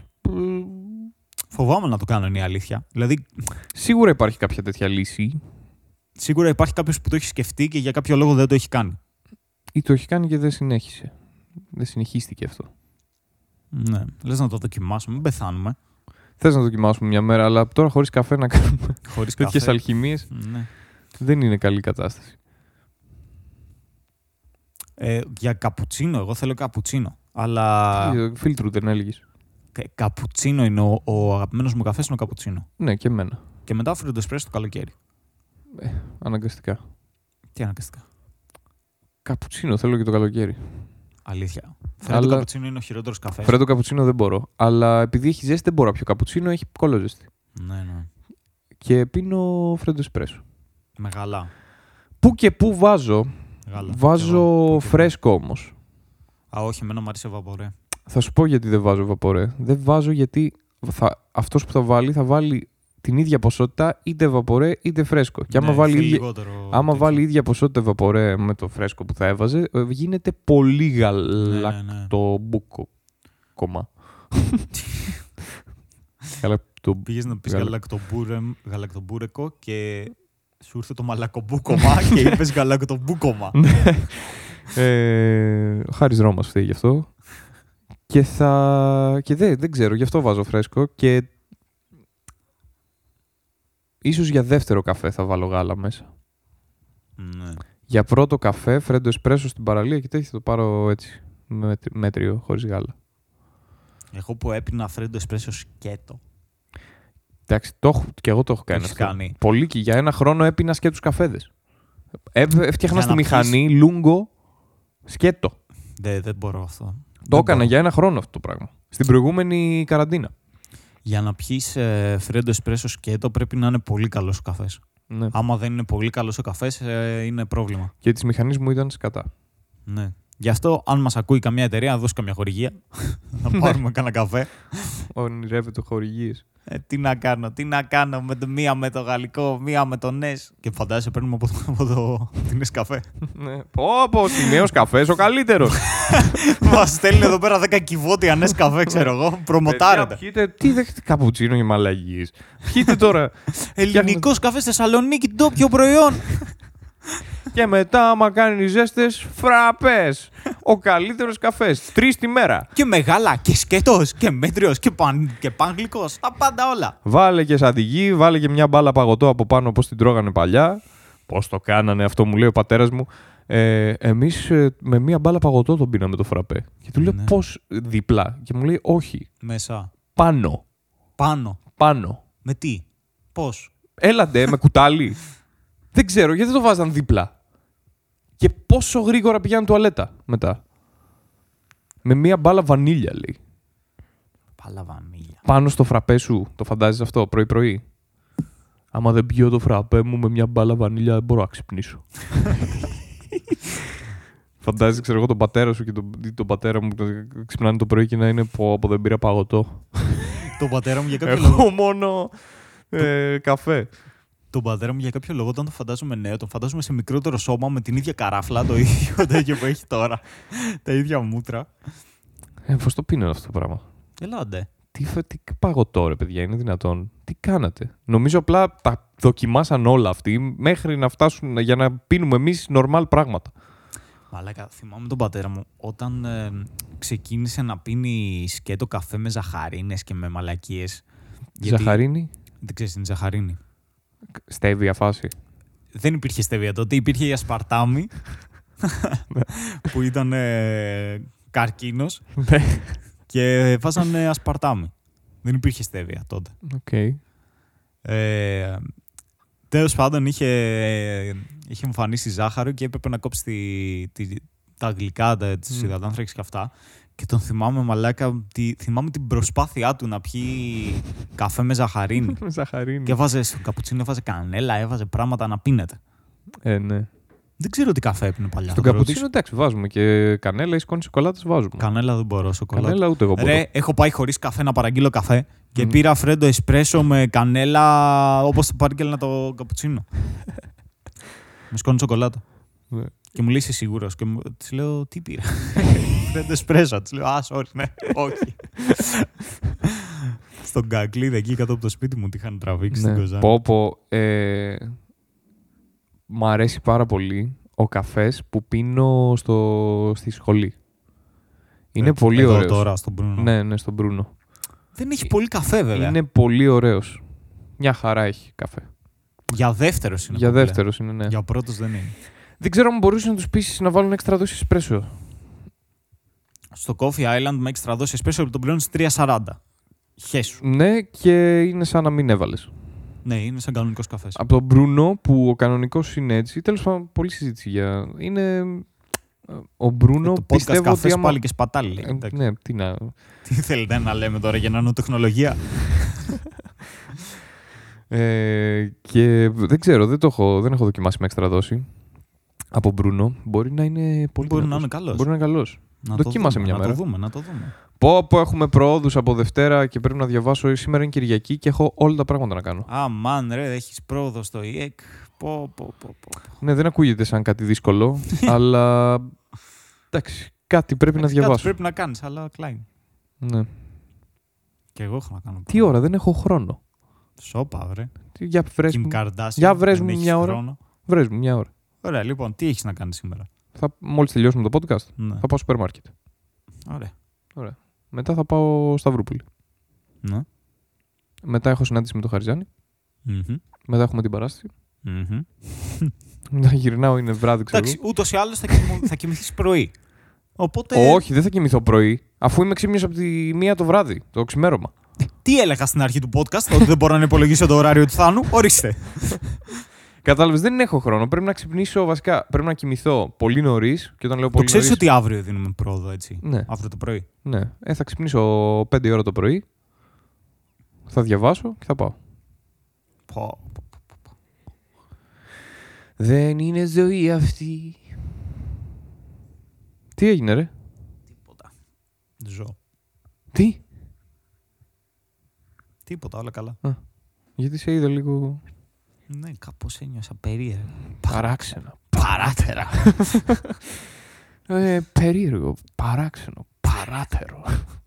Φοβάμαι να το κάνω, είναι η αλήθεια. Δηλαδή, σίγουρα υπάρχει κάποια τέτοια λύση. Σίγουρα υπάρχει κάποιος που το έχει σκεφτεί και για κάποιο λόγο δεν το έχει κάνει. Ή το έχει κάνει και δεν συνέχισε. Δεν συνεχίστηκε αυτό. Ναι. Λες να το δοκιμάσουμε, μην πεθάνουμε. Θες να δοκιμάσουμε μια μέρα, αλλά τώρα χωρίς καφέ να κάνουμε τέτοιες αλχημίες. Ναι. Δεν είναι καλή κατάσταση. Για καπουτσίνο, εγώ θέλω καπουτσίνο. Αλλά. Φίλτρου δεν έλεγες. Καπουτσίνο είναι ο αγαπημένος μου καφές, είναι ο καπουτσίνο. Ναι, και εμένα. Και μετά φρέντο εσπρέσο το καλοκαίρι. Αναγκαστικά. Τι αναγκαστικά? Καπουτσίνο θέλω και το καλοκαίρι. Αλήθεια. Φρέντο καπουτσίνο είναι ο χειρότερος καφές. Φρέντο καπουτσίνο δεν μπορώ. Αλλά επειδή έχει ζέστη δεν μπορώ να πιω καπουτσίνο, έχει κολόζεστη. Ναι, ναι. Και πίνω φρέντο εσπρέσο. Μεγάλα. Πού και πού βάζω. Βάζω φρέσκο όμως. Όχι, εμένα μου αρέσει βαπορέ. Θα σου πω γιατί δεν βάζω βαπορέ. Δεν βάζω γιατί αυτός που θα βάλει την ίδια ποσότητα είτε βαπορέ είτε φρέσκο. Και άμα βάλει ίδια ποσότητα βαπορέ με το φρέσκο που θα έβαζε, γίνεται πολύ γαλακτομπούκο κομμά. Πήγες να πεις γαλακτομπούρεκο και σου ήρθε το μαλακομπούκομα και είπες γαλακτομπούκομα. Ο Χάρης Ρώμας φταίει γι' αυτό. Και δεν ξέρω, γι' αυτό βάζω φρέσκο. Και Ίσως για δεύτερο καφέ θα βάλω γάλα μέσα. Ναι. Για πρώτο καφέ, φρέντο εσπρέσο στην παραλία και τέτοιο θα το πάρω έτσι. Μέτριο, χωρίς γάλα. Εγώ που έπινα φρέντο εσπρέσο σκέτο. Εντάξει, και εγώ το έχω κάνει αυτό. Κάνει. Πολύ και για ένα χρόνο έπινα σκέτους καφέδες. Έφτιαχνα στη μηχανή λούγκο σκέτο. Δεν μπορώ αυτό. Το έκανα για ένα χρόνο αυτό το πράγμα. Στην προηγούμενη καραντίνα. Για να πιεις φρέντο εσπρέσο σκέτο πρέπει να είναι πολύ καλός ο καφές. Ναι. Άμα δεν είναι πολύ καλός ο καφές, είναι πρόβλημα. Και της μηχανής μου ήταν σκατά. Ναι. Γι' αυτό, αν μας ακούει καμιά εταιρεία, να δώσει καμιά χορηγία. Να πάρουμε κανένα καφέ. Ονειρεύεται χορηγίες. Τι να κάνω μία με το γαλλικό, μία με το νες. Και φαντάζεσαι παίρνουμε από την Νεσκαφέ. Πω, σημαίος καφές ο καλύτερος. Μας στέλνει εδώ πέρα 10 κυβότια Νεσκαφέ, ξέρω εγώ. Προμοτάρετε. Πιείτε, τι δέχετε καπουτσίνο για μαλαγίες. Πιείτε τώρα. Ελληνικός καφές Θεσσαλονίκη, ντόπιο προϊόν. Και μετά, άμα κάνει ζέστες, φραπές. Ο καλύτερος καφές. 3 τη μέρα. Και μεγάλα, και σκέτος, και μέτριος, και παγγλικός. Τα πάντα όλα. Βάλε και σαντιγί, βάλε και μια μπάλα παγωτό από πάνω όπως την τρώγανε παλιά. Πώς το κάνανε αυτό, μου λέει ο πατέρας μου. Εμείς με μια μπάλα παγωτό τον πίναμε το φραπέ. Και του λέω πώς δίπλα. Και μου λέει όχι. Μέσα. Πάνω. Με τι. Πώς. Έλαντε με κουτάλι. Δεν ξέρω γιατί το βάζαν δίπλα. Και πόσο γρήγορα πηγαίνουν τουαλέτα μετά. Με μία μπάλα βανίλια, λέει. Μπάλα βανίλια. Πάνω στο φραπέ σου, το φαντάζεσαι αυτό, πρωί-πρωί. Άμα δεν πιω το φραπέ μου με μία μπάλα βανίλια, δεν μπορώ να ξυπνήσω. Φαντάζεσαι, ξέρω εγώ, τον πατέρα σου και τον πατέρα μου ξυπνάνε το πρωί και να είναι πω δεν πήρα παγωτό. Τον πατέρα μου για κάποιο λόγο. Έχω μόνο καφέ. Τον πατέρα μου για κάποιο λόγο, όταν το φαντάζομαι νέο, τον φαντάζομαι σε μικρότερο σώμα με την ίδια καράφλα, το ίδιο τέτοιο που έχει τώρα. Τα ίδια μούτρα. Πώς το πίνανε αυτό το πράγμα. Ελάτε. Τι παγωτό, ρε παιδιά, είναι δυνατόν. Τι κάνατε. Νομίζω απλά τα δοκιμάσαν όλα αυτοί μέχρι να φτάσουν για να πίνουμε εμείς νορμάλ πράγματα. Μαλάκα, θυμάμαι τον πατέρα μου όταν ξεκίνησε να πίνει σκέτο καφέ με ζαχαρίνες και με μαλακίες. Ζαχαρίνη. Δεν ξέρεις τι είναι ζαχαρίνη. Στέβια φάση. Δεν υπήρχε στέβια τότε, υπήρχε η ασπαρτάμι που ήταν καρκίνος και βάζανε ασπαρτάμι. Δεν υπήρχε στέβια τότε. Okay. Τέλος πάντων είχε εμφανίσει ζάχαρο και έπρεπε να κόψει τα γλυκά, τις υδατάνθρακες και αυτά. Και τον θυμάμαι, μαλάκα, θυμάμαι την προσπάθειά του να πιει καφέ με ζαχαρίνη. Και έβαζε στο καπουτσίνο, έβαζε κανέλα, έβαζε πράγματα να πίνεται. Ναι. Δεν ξέρω τι καφέ έπινε παλιά. Στον καπουτσίνο, εντάξει, βάζουμε και κανέλα ή σκόνη σοκολάτας βάζουμε. Κανέλα δεν μπορώ, σοκολάτα. Κανέλα ούτε εγώ μπορώ. Ρε, έχω πάει χωρίς καφέ να παραγγείλω καφέ και πήρα φρέντο εσπρέσο με κανέλα όπως το παρήγγελνα το καπουτσίνο. Με σκόνη σοκολάτα. Και μου λέει είσαι σίγουρος. Και της λέω τι πήρα. Φρέντο εσπρέσο. Της λέω sorry, ναι, όχι. Στον Κακλίδα εκεί κάτω από το σπίτι μου τι είχαν τραβήξει στην Κοζάνη. Μ' αρέσει πάρα πολύ ο καφές που πίνω στη σχολή. Είναι πολύ ωραίος. Τώρα στον Μπρούνο. Ναι, στον Μπρούνο. Δεν έχει πολύ καφέ βέβαια. Είναι πολύ ωραίος. Μια χαρά έχει καφέ. Για δεύτερος είναι. Για δεύτερος είναι, ναι. Για πρώτος δεν είναι. Δεν ξέρω αν μπορούσε να τους πείσεις να βάλουν έξτρα δόση εσπρέσο. Στο Coffee Island με έξτρα δόση εσπρέσο τον πληρώνεις 3,40. Χέσου. Ναι, και είναι σαν να μην έβαλες. Ναι, είναι σαν κανονικός καφές. Από τον Μπρούνο που ο κανονικός είναι έτσι, τέλος πάντων, πολλή συζήτηση για. Είναι. Ο Μπρούνο πιστεύω ότι. Καφές πάλι και σπατάλι. Ναι, τι να. Τι θέλετε να λέμε τώρα για νανοτεχνολογία. Και δεν ξέρω, δεν έχω δοκιμάσει με έξτρα δόση. Από Μπρούνο. Μπορεί να είναι πολύ Μπορεί να είναι καλός. Μπορεί να είναι καλός. Δοκίμασε μια μέρα. Να το δούμε. Πω έχουμε προόδους από Δευτέρα και πρέπει να διαβάσω. Σήμερα είναι Κυριακή και έχω όλα τα πράγματα να κάνω. Αμάν ρε, έχεις πρόοδο στο ΙΕΚ. Ναι, δεν ακούγεται σαν κάτι δύσκολο, αλλά εντάξει, κάτι πρέπει να διαβάσω. Κάτι πρέπει να κάνεις, αλλά κλάιν. Ναι. Και εγώ έχω να κάνω. Τι ώρα, δεν έχω χρόνο. Σόπα, βρε. Για βρες μου μια ώρα. Βρες μου μια ώρα. Ωραία, λοιπόν, τι έχεις να κάνεις σήμερα? Μόλις τελειώσουμε το podcast, ναι. Θα πάω στο σούπερ μάρκετ. Ωραία. Μετά θα πάω Σταυρούπολη. Ναι. Μετά έχω συνάντηση με τον Χαριζάνη. Μετά έχουμε την Παράσταση. Mm-hmm. Μετά γυρνάω, είναι βράδυ, ξέρω. Εντάξει, ούτως ή άλλως θα κοιμηθείς πρωί. Οπότε... Όχι, δεν θα κοιμηθώ πρωί, αφού είμαι ξύπνιος από τη 1 το βράδυ, το ξημέρωμα. Τι έλεγα στην αρχή του podcast, ότι δεν μπορώ να υπολογίσω το ωράριο του Θάνου. Ορίστε. Κατάλαβες, δεν έχω χρόνο. Πρέπει να ξυπνήσω βασικά. Πρέπει να κοιμηθώ πολύ νωρίς. Και όταν λέω πολύ το ξέρεις νωρίς, ότι αύριο δίνουμε πρόοδο, έτσι. Ναι. Αύριο το πρωί. Ναι. Θα ξυπνήσω 5 ώρα το πρωί. Θα διαβάσω και θα πάω. Δεν είναι ζωή αυτή. Τι έγινε, ρε? Τίποτα. Ζω. Τι? Τίποτα, όλα καλά. Γιατί σε είδα λίγο... Ναι, κάπως ένιωσα περίεργα. Παράξενο. Παράτερα. Περίεργο. Παράξενο. Παράτερο.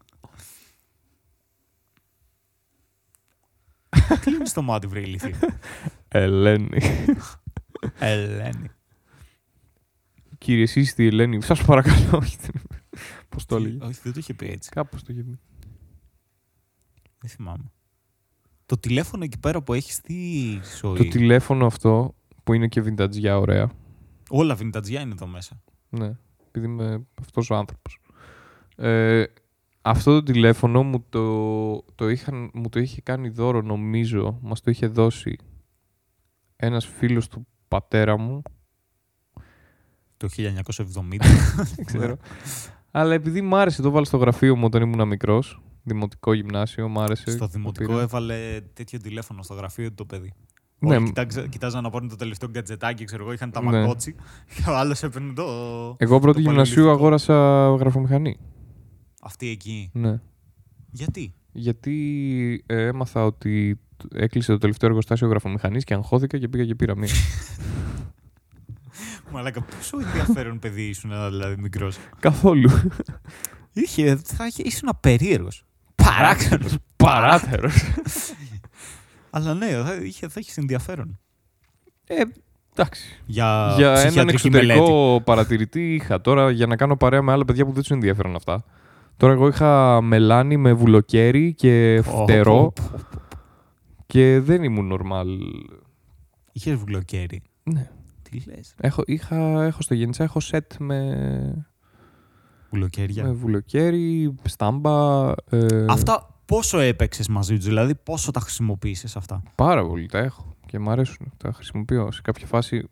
Κλείνεις το μάτι, βρε ηλίθι. Ελένη. Ελένη. Κύριε, εσύ είστε η Ελένη. Σας παρακαλώ. Πώς το έλεγε? Όχι, δεν το είχε πει έτσι. Κάπως το είχε πει. Δεν θυμάμαι. Το τηλέφωνο εκεί πέρα που έχεις, τι ζωή? Το τηλέφωνο αυτό που είναι και βιντατζιά ωραία. Όλα βιντατζιά είναι εδώ μέσα. Ναι, επειδή είμαι αυτός ο άνθρωπος. Αυτό το τηλέφωνο μου το είχε κάνει δώρο, νομίζω. Μας το είχε δώσει ένας φίλος του πατέρα μου. Το 1970. Δεν ξέρω. Αλλά επειδή μ' άρεσε, το βάλω στο γραφείο μου όταν ήμουν μικρός. Δημοτικό γυμνάσιο, μ' άρεσε. Στο δημοτικό έβαλε τέτοιο τηλέφωνο στο γραφείο του το παιδί. Ναι. Όλοι κοιτάζαν να πάρουν το τελευταίο γκατζετάκι, ξέρω εγώ, είχαν τα μακότσι. Και ο άλλος έπαιρνε το. Εγώ πρώτη γυμνασίου αγόρασα γραφομηχανή. Αυτή εκεί. Ναι. Γιατί? Γιατί έμαθα ότι έκλεισε το τελευταίο εργοστάσιο γραφομηχανής και αγχώθηκα και πήγα και πήρα μία. Μαλάκα, πόσο ενδιαφέρον παιδί ήσουν, δηλαδή, μικρός. Καθόλου. Ήσουν περίεργος. Παράξενος. Παράτερος. Αλλά ναι, θα έχεις ενδιαφέρον. Εντάξει. Για έναν εξωτερικό παρατηρητή είχα. Τώρα για να κάνω παρέα με άλλα παιδιά που δεν τους ενδιαφέρον αυτά. Τώρα εγώ είχα μελάνι με βουλοκαίρι και φτερό και δεν ήμουν normal. Είχες βουλοκαίρι? Ναι. Τι λες? Έχω στο Γεννησά, έχω σετ με βουλοκαίρια. Με βουλοκαίρι, στάμπα. Αυτά πόσο έπαιξες μαζί τους, δηλαδή πόσο τα χρησιμοποίησες αυτά? Πάρα πολύ τα έχω και μου αρέσουν. Τα χρησιμοποιώ. Σε κάποια φάση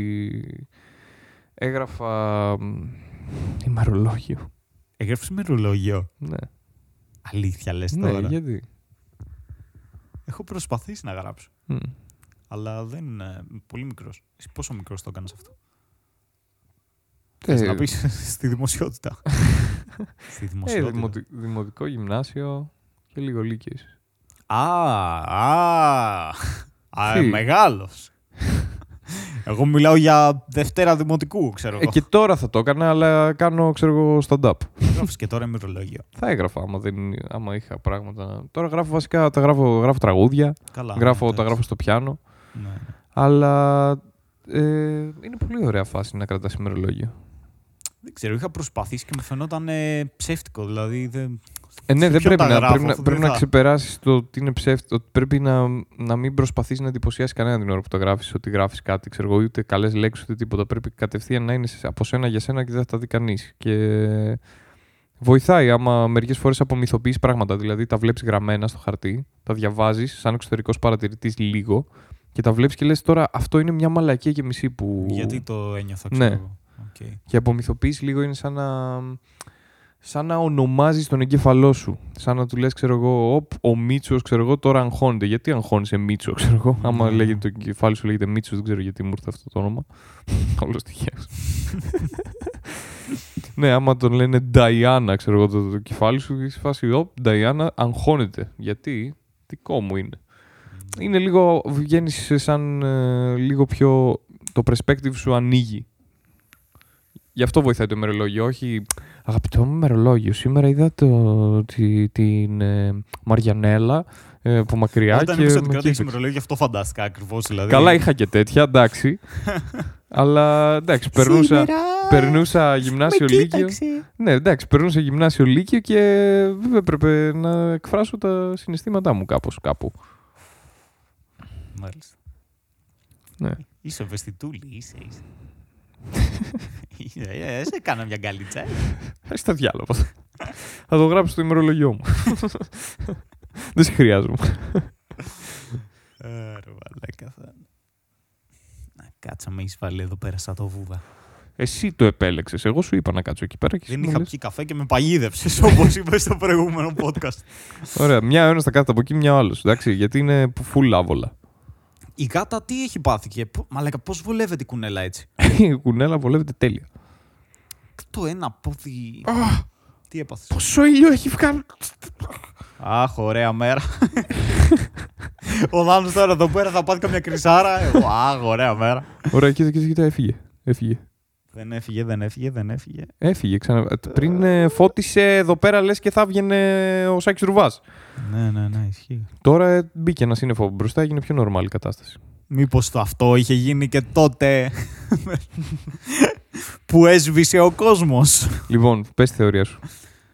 έγραφα ημερολόγιο. Έγραψες ημερολόγιο? Ναι. Αλήθεια λες Ναι, τώρα? γιατί? Έχω προσπαθήσει να γράψω. Αλλά δεν είναι πολύ μικρός. Εσύ πόσο μικρός το έκανες αυτό? Θες να πεις στη δημοσιότητα? Στη δημοσιότητα. Δημοτικό γυμνάσιο και λίγο λύκειες. Μεγάλος. Εγώ μιλάω για Δευτέρα Δημοτικού, ξέρω εγώ. Και τώρα θα το έκανα, αλλά κάνω, ξέρω εγώ, stand-up. Γράφεις και τώρα ημερολόγιο? Θα έγραφα, άμα είχα πράγματα. Τώρα γράφω βασικά, γράφω τραγούδια. Καλά, τα γράφω στο πιάνο. Ναι. Αλλά είναι πολύ ωραία φάση να κρατάς ημερολόγιο. Δεν ξέρω, είχα προσπαθήσει και μου φαινόταν ψεύτικο. Δηλαδή, ναι, δεν πρέπει να ξεπεράσεις το ότι είναι ψεύτικο. Ότι πρέπει να μην προσπαθείς να εντυπωσιάσεις κανέναν την ώρα που το γράφεις, ότι γράφεις κάτι, ξέρω εγώ, ούτε καλές λέξεις, ούτε τίποτα. Πρέπει κατευθείαν να είναι από σένα για σένα και δεν θα τα δει κανείς. Και βοηθάει άμα μερικές φορές απομυθοποιείς πράγματα. Δηλαδή, τα βλέπεις γραμμένα στο χαρτί, τα διαβάζεις σαν εξωτερικός παρατηρητής λίγο και τα βλέπεις και λες τώρα αυτό είναι μια μαλακία και μισή που. Γιατί το ένιωθα, ξέρω εγώ. Okay. Και απομυθοποιείς λίγο είναι σαν να ονομάζεις τον εγκέφαλό σου. Σαν να του λες, ξέρω εγώ, ο Μίτσος, ξέρω εγώ, τώρα αγχώνεται. Γιατί αγχώνεσαι Μίτσο, ξέρω εγώ. Άμα λέγεται το κεφάλι σου λέγεται Μίτσος, δεν ξέρω γιατί μου ήρθε αυτό το όνομα. Όλος τυχαίος. Ναι, άμα τον λένε Νταϊάννα, ξέρω εγώ, το κεφάλι σου, είσαι φάση, Νταϊάννα αγχώνεται. Γιατί, δικό μου είναι. Είναι λίγο, βγαίνεις σαν λίγο πιο, το perspective σου ανοίγει. Γι' αυτό βοηθάει το ημερολόγιο, όχι αγαπητό μου ημερολόγιο. Σήμερα είδα την Μαριανέλα από μακριά. Όταν είπες ότι κρατήσεις ημερολόγιο, γι' αυτό φαντάστηκα ακριβώς. Δηλαδή. Καλά, είχα και τέτοια, εντάξει. Αλλά εντάξει, περνούσα γυμνάσιο Λύκειο. Ναι, εντάξει, περνούσα γυμνάσιο Λύκειο και βέβαια έπρεπε να εκφράσω τα συναισθήματά μου κάπου. Μάλιστα. Ναι. Είσαι ευαισθητούλη, είσαι. Σε κάνα μια γκαλίτσα. Στα διάλογο. Θα το γράψω στο ημερολογιό μου. Δεν σε χρειάζομαι. Ρε βαλέκα. Να κάτσα με εισβάλλει εδώ πέρα σαν το βούδα. Εσύ το επέλεξες. Εγώ σου είπα να κάτσω εκεί πέρα. Και δεν είχα πιει καφέ και με παγίδευσες, όπως είπες στο προηγούμενο podcast. Ωραία. Μια ο ένας θα κάθεται από εκεί, μια ο άλλος. Εντάξει, γιατί είναι full άβολα. Η γάτα τι έχει πάθει και μαλάκα, πώς βολεύεται η κουνέλα έτσι? Η κουνέλα βολεύεται τέλεια. Το ένα πόδι. Τι έπαθες? Πόσο ήλιο έχει βγάλει. Αχ, ωραία μέρα. Ο Δάνος τώρα εδώ πέρα θα πάθει καμιά κρυσάρα. Αχ, ωραία μέρα. Ωραία, κοίτα, έφυγε. Δεν έφυγε. Έφυγε ξανά. Πριν φώτισε εδώ πέρα, λες και θα έβγαινε ο Σάκης Ρουβάς. Ναι, ισχύει. Τώρα μπήκε ένα σύννεφο μπροστά, έγινε πιο normal η κατάσταση. Μήπως το αυτό είχε γίνει και τότε που έσβησε ο κόσμος? Λοιπόν, πες τη θεωρία σου.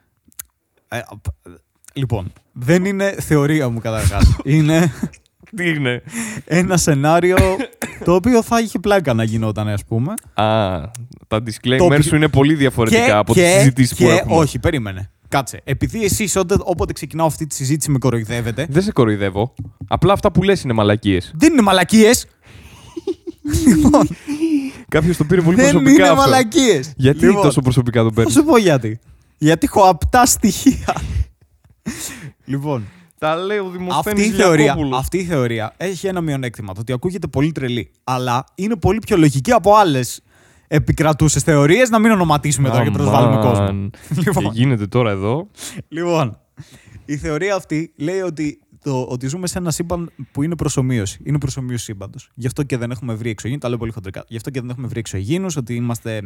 Λοιπόν, δεν είναι θεωρία μου καταρχάς. Είναι Τι είναι? ένα σενάριο το οποίο θα είχε πλάκα να γινόταν, ας πούμε. Τα disclaimer σου είναι πολύ διαφορετικά από τις συζητήσεις που έχουμε. Όχι, περίμενε. Κάτσε. Επειδή εσείς όποτε ξεκινάω αυτή τη συζήτηση με κοροϊδεύετε. Δεν σε κοροϊδεύω. Απλά αυτά που λες είναι μαλακίες. Δεν είναι μαλακίες. Λοιπόν, κάποιος το πήρε πολύ δεν προσωπικά. Δεν είναι μαλακίες. Γιατί λοιπόν, τόσο προσωπικά το παίρνεις? Θα σου πω γιατί. Γιατί έχω απτά στοιχεία. Λοιπόν, τα λέει ο Δημοσθένης Λιακόπουλος. Αυτή η θεωρία έχει ένα μειονέκτημα. Το ότι ακούγεται πολύ τρελή. Αλλά είναι πολύ πιο λογική από άλλες επικρατούσες θεωρίες. Να μην ονοματίσουμε τώρα και προσβάλλουμε κόσμο. Λοιπόν, και γίνεται τώρα εδώ. Λοιπόν, η θεωρία αυτή λέει ότι ζούμε σε ένα σύμπαν που είναι προσομοίωση. Είναι προσομοίωση σύμπαντος. Γι' αυτό και δεν έχουμε βρει εξωγήινους. Τα λέω πολύ χοντρικά. Γι' αυτό και δεν έχουμε βρει εξωγήινους. Ότι είμαστε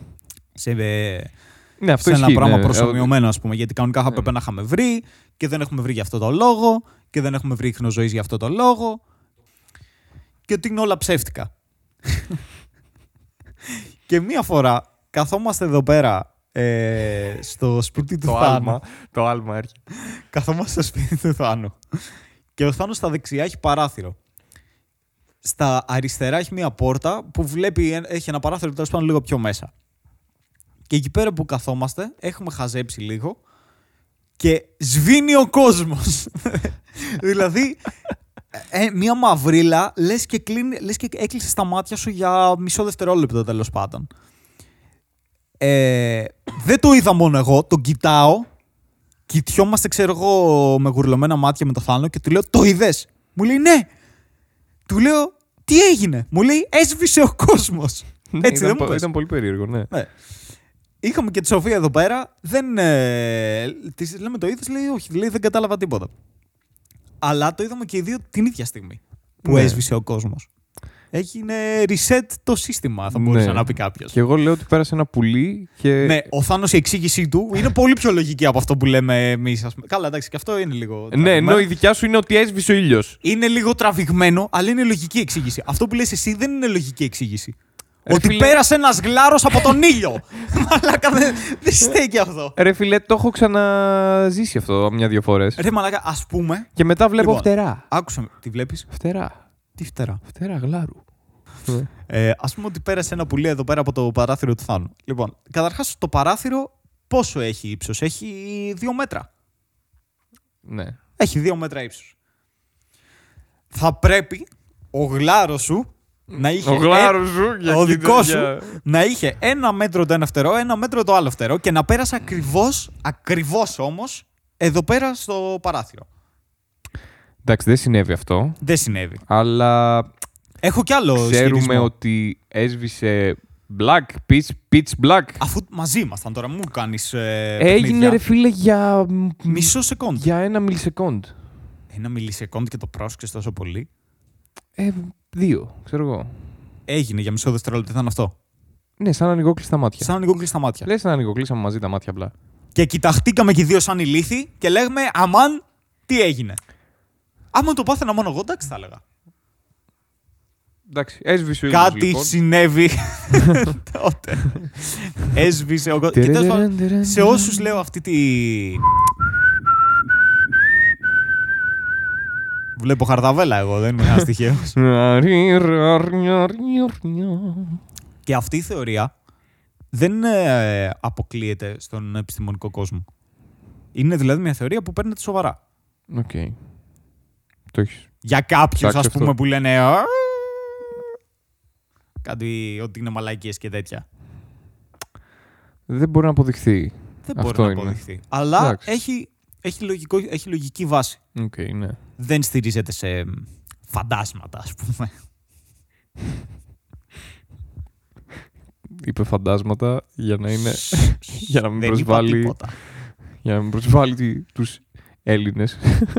Ναι, αυτό σε ισχύει, ένα πράγμα ναι. προσομοιωμένο, ας πούμε. Γιατί κανονικά θα έπρεπε να είχαμε βρει και δεν έχουμε βρει για αυτό το λόγο και δεν έχουμε βρει ίχνος ζωής για αυτό το λόγο. Και ότι είναι όλα ψεύτικα. Και μία φορά καθόμαστε εδώ πέρα στο σπίτι του Θάνου. Το άλμα έρχεται. Καθόμαστε στο σπίτι του Θάνου. Και ο Θάνος στα δεξιά έχει παράθυρο. Στα αριστερά έχει μία πόρτα που έχει ένα παράθυρο τέλος πάντων λίγο πιο μέσα. Και εκεί πέρα που καθόμαστε, έχουμε χαζέψει λίγο και σβήνει ο κόσμος. Δηλαδή, μία μαυρίλα, λες και έκλεισε τα μάτια σου για μισό δευτερόλεπτο τέλος πάντων. Δεν το είδα μόνο εγώ, τον κοιτάω, κοιτιόμαστε ξέρω εγώ με γουρλωμένα μάτια με το Θάνο και του λέω το είδες? Μου λέει ναι. Του λέω τι έγινε? Μου λέει έσβησε ο κόσμος. Ναι, Έτσι δεν μου πες? Ήταν πολύ περίεργο, ναι. Είχαμε και τη Σοφία εδώ πέρα. Της λέμε το είδες? Λέει όχι, λέει δεν κατάλαβα τίποτα. Αλλά το είδαμε και οι δύο την ίδια στιγμή που έσβησε ο κόσμος. Έγινε reset το σύστημα, θα μπορούσε να πει κάποιος. Και εγώ λέω ότι πέρασε ένα πουλί και... Ναι, ο Θάνος η εξήγησή του είναι πολύ πιο λογική από αυτό που λέμε εμείς. Καλά, εντάξει, και αυτό είναι λίγο. Ναι, ενώ η δικιά σου είναι ότι έσβησε ο ήλιος. Είναι λίγο τραβηγμένο, αλλά είναι λογική εξήγηση. Αυτό που λες εσύ δεν είναι λογική εξήγηση. Ότι πέρασε ένας γλάρος από τον ήλιο. Μαλάκα, δεν στέκει αυτό. Ρε φίλε, το έχω ξαναζήσει αυτό μια-δυο φορές. Ρε μαλάκα, ας πούμε. Και μετά βλέπω φτερά. Άκουσα με, τι βλέπεις? Φτερά. Τι φτερά? Φτερά γλάρου. Ας πούμε ότι πέρασε ένα πουλί εδώ πέρα από το παράθυρο του Θάνου. Λοιπόν, καταρχάς το παράθυρο πόσο έχει ύψος? Έχει 2 μέτρα. Ναι. Έχει 2 μέτρα ύψος. Θα πρέπει ο γλάρος σου να είχε. Ο δικός σου να είχε 1 μέτρο το ένα φτερό, 1 μέτρο το άλλο φτερό και να πέρασε ακριβώς όμως εδώ πέρα στο παράθυρο. Εντάξει, δεν συνέβη αυτό. Δεν συνέβη. Αλλά έχω κι άλλο ξέρουμε σχετισμό. ότι έσβησε black, pitch black. Αφού μαζί ήμασταν τώρα, μου κάνεις έγινε ρε φίλε για... μισό σεκόντ. Για 1 μιλισεκόντ. 1 μιλισεκόντ και το πρόσεξες τόσο πολύ? 2, ξέρω εγώ. Έγινε για μισό δευτερόλεπτο, ήταν αυτό. Ναι, σαν να ανοιγόκλειστα μάτια. Σαν να ανοιγόκλειστα μάτια. Λες να ανοιγόκλεισαμε μαζί τα μάτια απλά. Και κοιταχτήκαμε και οι δύο σαν ηλίθιοι και λέγαμε αμάν, τι έγινε? Άμα το πάθαινα μόνο εγώ, εντάξει θα έλεγα. Εντάξει, έσβησε ο ήλιος, κάτι λοιπόν. Συνέβη τότε. Έσβησε ο κόσμος. Και σε όσους λέω αυτή τη... Βλέπω χαρδαβέλα εγώ, δεν είμαι ένας τυχαίος. Και αυτή η θεωρία δεν αποκλείεται στον επιστημονικό κόσμο. Είναι δηλαδή μια θεωρία που παίρνεται σοβαρά. Οκ. Το έχεις. Για κάποιους, ας πούμε, αυτό που λένε κάτι ότι είναι μαλακίες και τέτοια. Δεν μπορεί να αποδειχθεί. Δεν μπορεί Αυτό να είναι. αποδειχθεί. Αλλά Εντάξει. έχει λογική βάση. Okay, ναι. Δεν στηρίζεται σε φαντάσματα, ας πούμε. Είπε φαντάσματα για να είναι. για να μην Δεν προσβάλλει. είπα τίποτα. Για να μην προσβάλλει τους Έλληνες.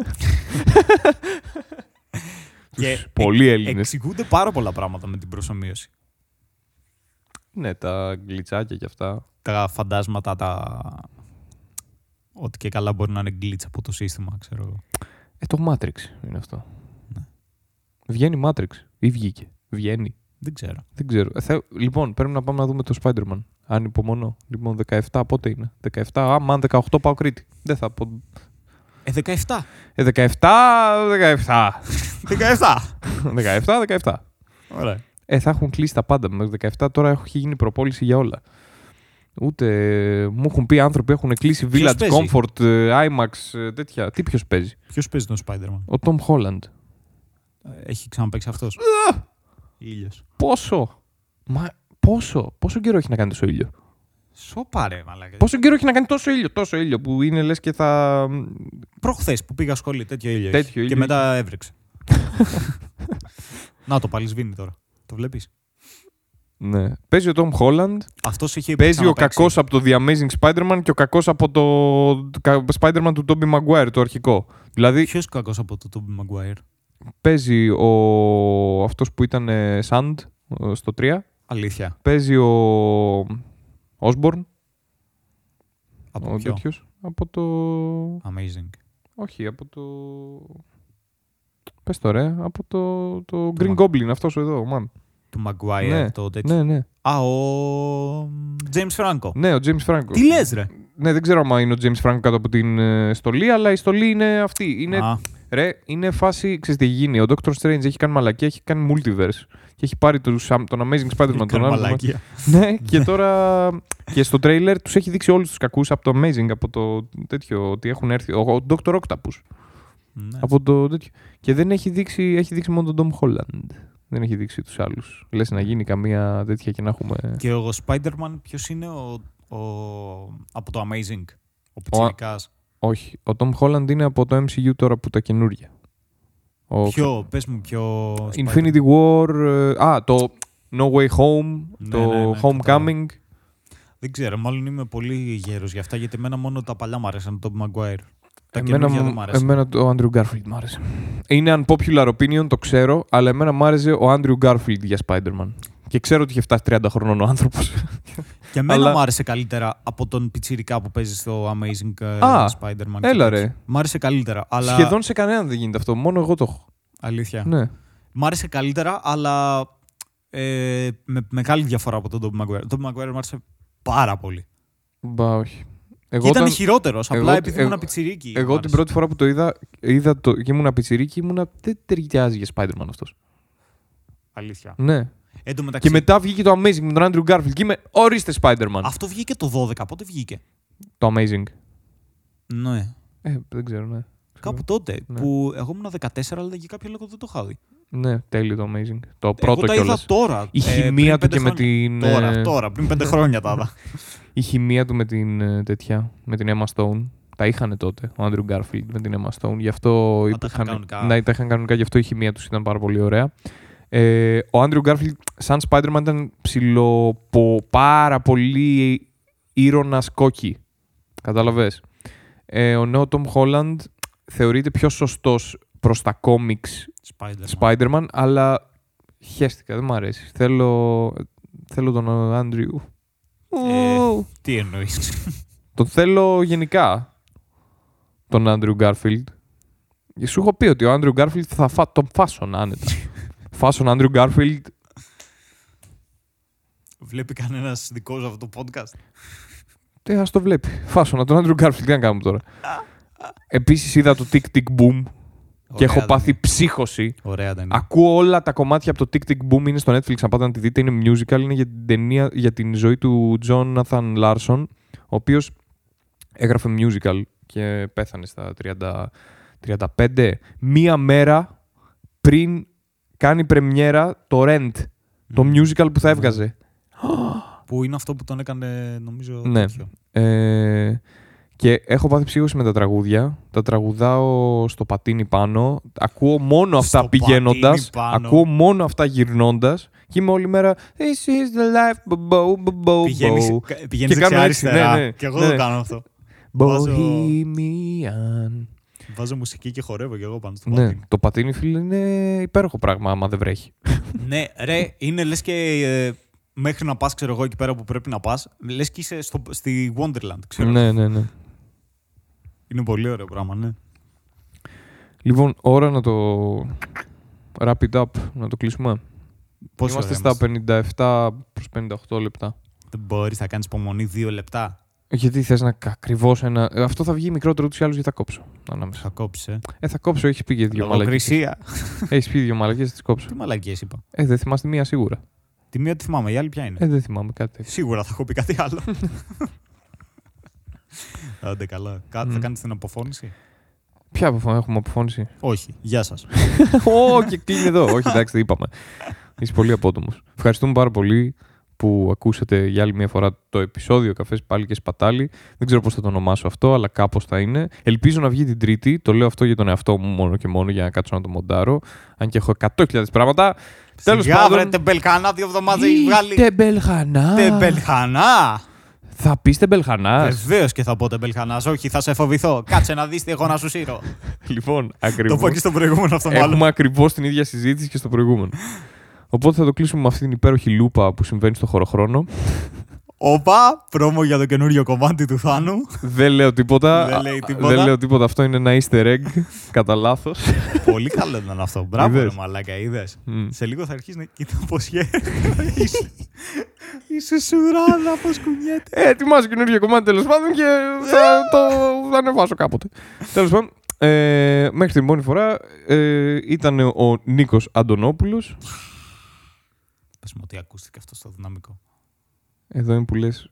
Και πολλοί Έλληνες. εξηγούνται πάρα πολλά πράγματα με την προσομοίωση. Ναι, τα γκλιτσάκια και αυτά. Τα φαντάσματα, ότι και καλά μπορεί να είναι glitch από το σύστημα, ξέρω εγώ. Το Matrix είναι αυτό. Ναι. Βγαίνει Matrix ή βγήκε. Βγαίνει. Δεν ξέρω. Δεν ξέρω. Λοιπόν, πρέπει να πάμε να δούμε το Spider-Man. Αν υπομονώ. Λοιπόν, 17 πότε είναι. 17, αν 18 πάω Κρήτη. Δεν θα πω. 17. 17. 17. Ωραία. Θα έχουν κλείσει τα πάντα. Μέχρι 17 τώρα έχει γίνει προπόληση για όλα. Ούτε μου έχουν πει άνθρωποι έχουν κλείσει Ποιος Village, παίζει? Comfort, IMAX, τέτοια. Τι ποιος παίζει? Ποιος παίζει τον Spider-Man? Ο Tom Holland. Έχει ξαναπαίξει αυτός? Ήλιος. Πόσο καιρό έχει να κάνει τόσο ήλιο? Σοπα ρε μαλάκα. Πόσο καιρό έχει να κάνει τόσο ήλιο που είναι λες και θα... Προχθές που πήγα σχολή, τέτοιο ήλιο. Τέτοιο έχει. ήλιο Και μετά έβρεξε. Να το πάλι σβήνει τώρα. Το βλέπεις? Ναι. Παίζει ο Tom Holland. Αυτός έχει Παίζει ο ξαναπαίξει. κακός από το The Amazing Spider-Man και ο κακός από το Spider-Man του Tobey Maguire, το αρχικό. Δηλαδή Ποιος κακός από το Tobey Maguire? παίζει αυτός που ήταν Sand στο 3. Αλήθεια. Παίζει ο Osborn. Από Ο ποιο? τέτοιος. Από το... Amazing. Όχι, από το... Πες το ρε. Από το Green Goblin, αυτός εδώ, ο man. Του Maguire, Ναι. το τέτοιο. Ναι. Α, ο James Franco. Ναι, ο James Franco. Τι λες ρε? Ναι, δεν ξέρω αν είναι ο James Franco κάτω από την στολή, αλλά η στολή είναι αυτή. Είναι, είναι φάση, ξέρεις τι έχει γίνει. Ο Doctor Strange έχει κάνει μαλακία, έχει κάνει multiverse. Και έχει πάρει τον Amazing Spider-Man τον άλλο. Ναι, και τώρα και στο τρέιλερ τους έχει δείξει όλους τους κακούς από το Amazing, από το τέτοιο, ότι έχουν έρθει. Ο Dr. Octopus. Ναι. Από το τέτοιο. Και δεν έχει δείξει μόνο τον Tom Holland. Δεν έχει δείξει τους άλλους. Λες να γίνει καμία τέτοια και να έχουμε... Και ο Spider-Man ποιος είναι από το Amazing? Ο πιτσιρικάς. Όχι. Ο Tom Holland είναι από το MCU τώρα που τα καινούργια. Πες μου ποιο... Infinity War... το No Way Home, Ναι, Homecoming. Δεν ξέρω, μάλλον είμαι πολύ γέρος για αυτά, γιατί εμένα μόνο τα παλιά μ' άρεσαν, το Tobey Maguire. Τα καινούργια δεν μ' άρεσαν. Εμένα ο Andrew Garfield μ' άρεσε. Είναι unpopular opinion, το ξέρω, αλλά εμένα μ' άρεσε ο Andrew Garfield για Spider-Man. Και ξέρω ότι είχε φτάσει 30 χρονών ο άνθρωπος. Και εμένα μου άρεσε καλύτερα από τον πιτσιρικά που παίζει στο Amazing Spider-Man. Έλα ρε. Μ' άρεσε καλύτερα. Αλλά... Σχεδόν σε κανέναν δεν γίνεται αυτό, μόνο εγώ το έχω. Αλήθεια. Ναι. Μ' άρεσε καλύτερα, αλλά με μεγάλη διαφορά από τον Tobey Maguire. Ο Tobey Maguire μ' άρεσε πάρα πολύ. Μπα, όχι. Και ήταν χειρότερος, απλά επειδή ήμουν πιτσιρίκι. Εγώ την πρώτη φορά που το είδα και ήμουν πιτσιρίκι, δεν ταιριάζει για Spider-Man αυτός. Αλήθεια. Ναι. Μεταξύ... Και μετά βγήκε το Amazing με τον Andrew Garfield και είμαι ορίστε Spider-Man. Αυτό βγήκε το 12, πότε βγήκε? Το Amazing. Ναι. Δεν ξέρω, ναι. Κάπου τότε, που εγώ ήμουν 14, αλλά για κάποιο λόγο δεν το είχα δει. Ναι, τέλειο το Amazing. Το πρώτο κιόλας. Εγώ τα είδα τώρα. Η χημεία του και με την... Τώρα, πριν 5 χρόνια τα είδα. Η χημεία του με την με την Emma Stone. Τα είχαν τότε, ο Andrew Garfield με την Emma Stone. Γι' αυτό τα είχαν κανονικά, γι' αυτό η χημεία τους ήταν πάρα πολύ ωραία. Ο Andrew Garfield σαν Spider-Man ήταν πάρα πολύ ήρωνας κόκκι. Κατάλαβες. Ο νέο Tom Holland θεωρείται πιο σωστός προς τα κόμιξ Spider-Man, αλλά χέστηκα, δεν μ' αρέσει. Θέλω τον Andrew. Τι εννοείς? Τον θέλω γενικά, τον Andrew Garfield. Σου έχω πει ότι ο Andrew Garfield θα τον φάσω άνετα. Φάσον Andrew Garfield. Βλέπει κανένας δικό σου αυτό το podcast? Ας το βλέπει. Φάσον τον Andrew Garfield. Τι να κάνουμε τώρα. Επίσης είδα το Tick Tick Boom. Και έχω πάθει ψύχωση. Ωραία ταινία. Ακούω όλα τα κομμάτια από το Tick Tick Boom, είναι στο Netflix, αν πάτε να τη δείτε. Είναι musical, είναι για την ταινία, για την ζωή του Jonathan Larson, ο οποίος έγραφε musical και πέθανε στα 35, μία μέρα πριν κάνει πρεμιέρα το Rent, το musical που θα έβγαζε. Που είναι αυτό που τον έκανε, νομίζω, Ναι. τέτοιο. Και έχω πάθει ψύχωση με τα τραγούδια. Τα τραγουδάω στο πατίνι πάνω. Ακούω μόνο αυτά Στο πηγαίνοντας. πατίνι πάνω. Ακούω μόνο αυτά γυρνώντας. Και είμαι όλη μέρα This is the life, bo, bo, bo, Πηγαίνεις κάνω δεξιά-αριστερά. ναι. Και εγώ Ναι. το κάνω αυτό. Bohemian. Βάζω μουσική και χορεύω και εγώ πάνω στο Ναι, πατίνι. το πατίνι, φίλε, είναι υπέροχο πράγμα άμα δεν βρέχει. Ναι, ρε, είναι λες και μέχρι να πας, ξέρω εγώ, εκεί πέρα που πρέπει να πας, λες και είσαι στη Wonderland, ξέρω. Ναι. Είναι πολύ ωραίο πράγμα, ναι. Λοιπόν, ώρα να το wrap it up, να το κλείσουμε. Πόσο Είμαστε ωραία στα 57 προς 58 λεπτά. Δεν μπορείς να κάνεις υπομονή 2 λεπτά. Γιατί θες να ακριβώς ένα. Αυτό θα βγει μικρότερο ούτως ή άλλως γιατί θα κόψω. Ανάμεσα. Θα κόψεις, Θα κόψω, έχεις πει και δύο μαλακίες. Λογοκρισία. Έχεις πει δύο μαλακίες, θα τις κόψω. Τι μαλακίες είπα. Δεν θυμάσαι μία σίγουρα. Τη μία τη θυμάμαι, η άλλη ποια είναι. Δεν θυμάμαι κάτι τέτοιο. Σίγουρα θα έχω πει κάτι άλλο. Άντε καλά. Κάτι θα κάνεις την αποφώνηση. Ποια έχουμε αποφώνηση? Όχι. Γεια σας. Και κλείνει εδώ. Όχι, εντάξει, το είπαμε. Είσαι πολύ απότομος. Ευχαριστούμε πάρα πολύ που ακούσατε για άλλη μια φορά το επεισόδιο Καφές Πάλι και Σπατάλι. Δεν ξέρω πώς θα το ονομάσω αυτό, αλλά κάπως θα είναι. Ελπίζω να βγει την Τρίτη. Το λέω αυτό για τον εαυτό μου μόνο και μόνο για να κάτσω να το μοντάρω. Αν και έχω 100.000 πράγματα. Τέλος πάντων. Βρε τεμπελχανά, 2 εβδομάδες έχει βγάλει. Τεμπελχανά. Τεμπελχανά. Θα πεις τεμπελχανάς? Βεβαίως και θα πω τεμπελχανάς. Όχι, θα σε φοβηθώ. Κάτσε να δεις τι έχω να σου σύρω. Λοιπόν, Το ακριβώς. πω και στο προηγούμενο αυτό μάλλον. Έχουμε ακριβώς την ίδια συζήτηση και στο προηγούμενο. Οπότε θα το κλείσουμε με αυτή την υπέροχη λούπα που συμβαίνει στο χωροχρόνο. Όπα, πρόμο για το καινούριο κομμάτι του Θάνου. Δεν λέω τίποτα. Δεν λέει τίποτα. Δεν λέω τίποτα. Αυτό είναι ένα easter egg. Κατά λάθος. Πολύ καλό ήταν αυτό. Μπράβο, Είδες. ρε μαλάκα, είδες. Μμ. Σε λίγο θα αρχίσει να κοίτα πώς γέρνει. Είσαι σουράδα, πώς κουνιέται. Ετοιμάζω καινούργιο κομμάτι τέλος πάντων και θα ανεβάσω κάποτε. Τέλος πάντων, μέχρι την επόμενη φορά ήταν ο Νίκος Αντωνόπουλος. Πες μου ότι ακούστηκε αυτό στο δυναμικό. Εδώ είναι που λες.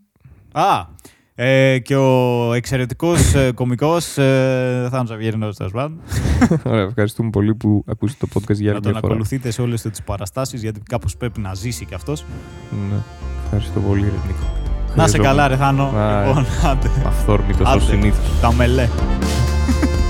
Και ο εξαιρετικός κωμικός Θάνος Αυγερινός, τέλος πάντων. Ωραία, ευχαριστούμε πολύ που ακούσατε το podcast για Να άλλη τον μια φορά. ακολουθείτε σε όλες τις παραστάσεις, γιατί κάπως πρέπει να ζήσει κι αυτός. Ναι, ευχαριστώ πολύ, ρε Νίκο. Να σε καλά, ρε Θάνο. Α, Λοιπόν, άντε. Αυθόρμητος ως Άντε. συνήθως. Τα μελέ.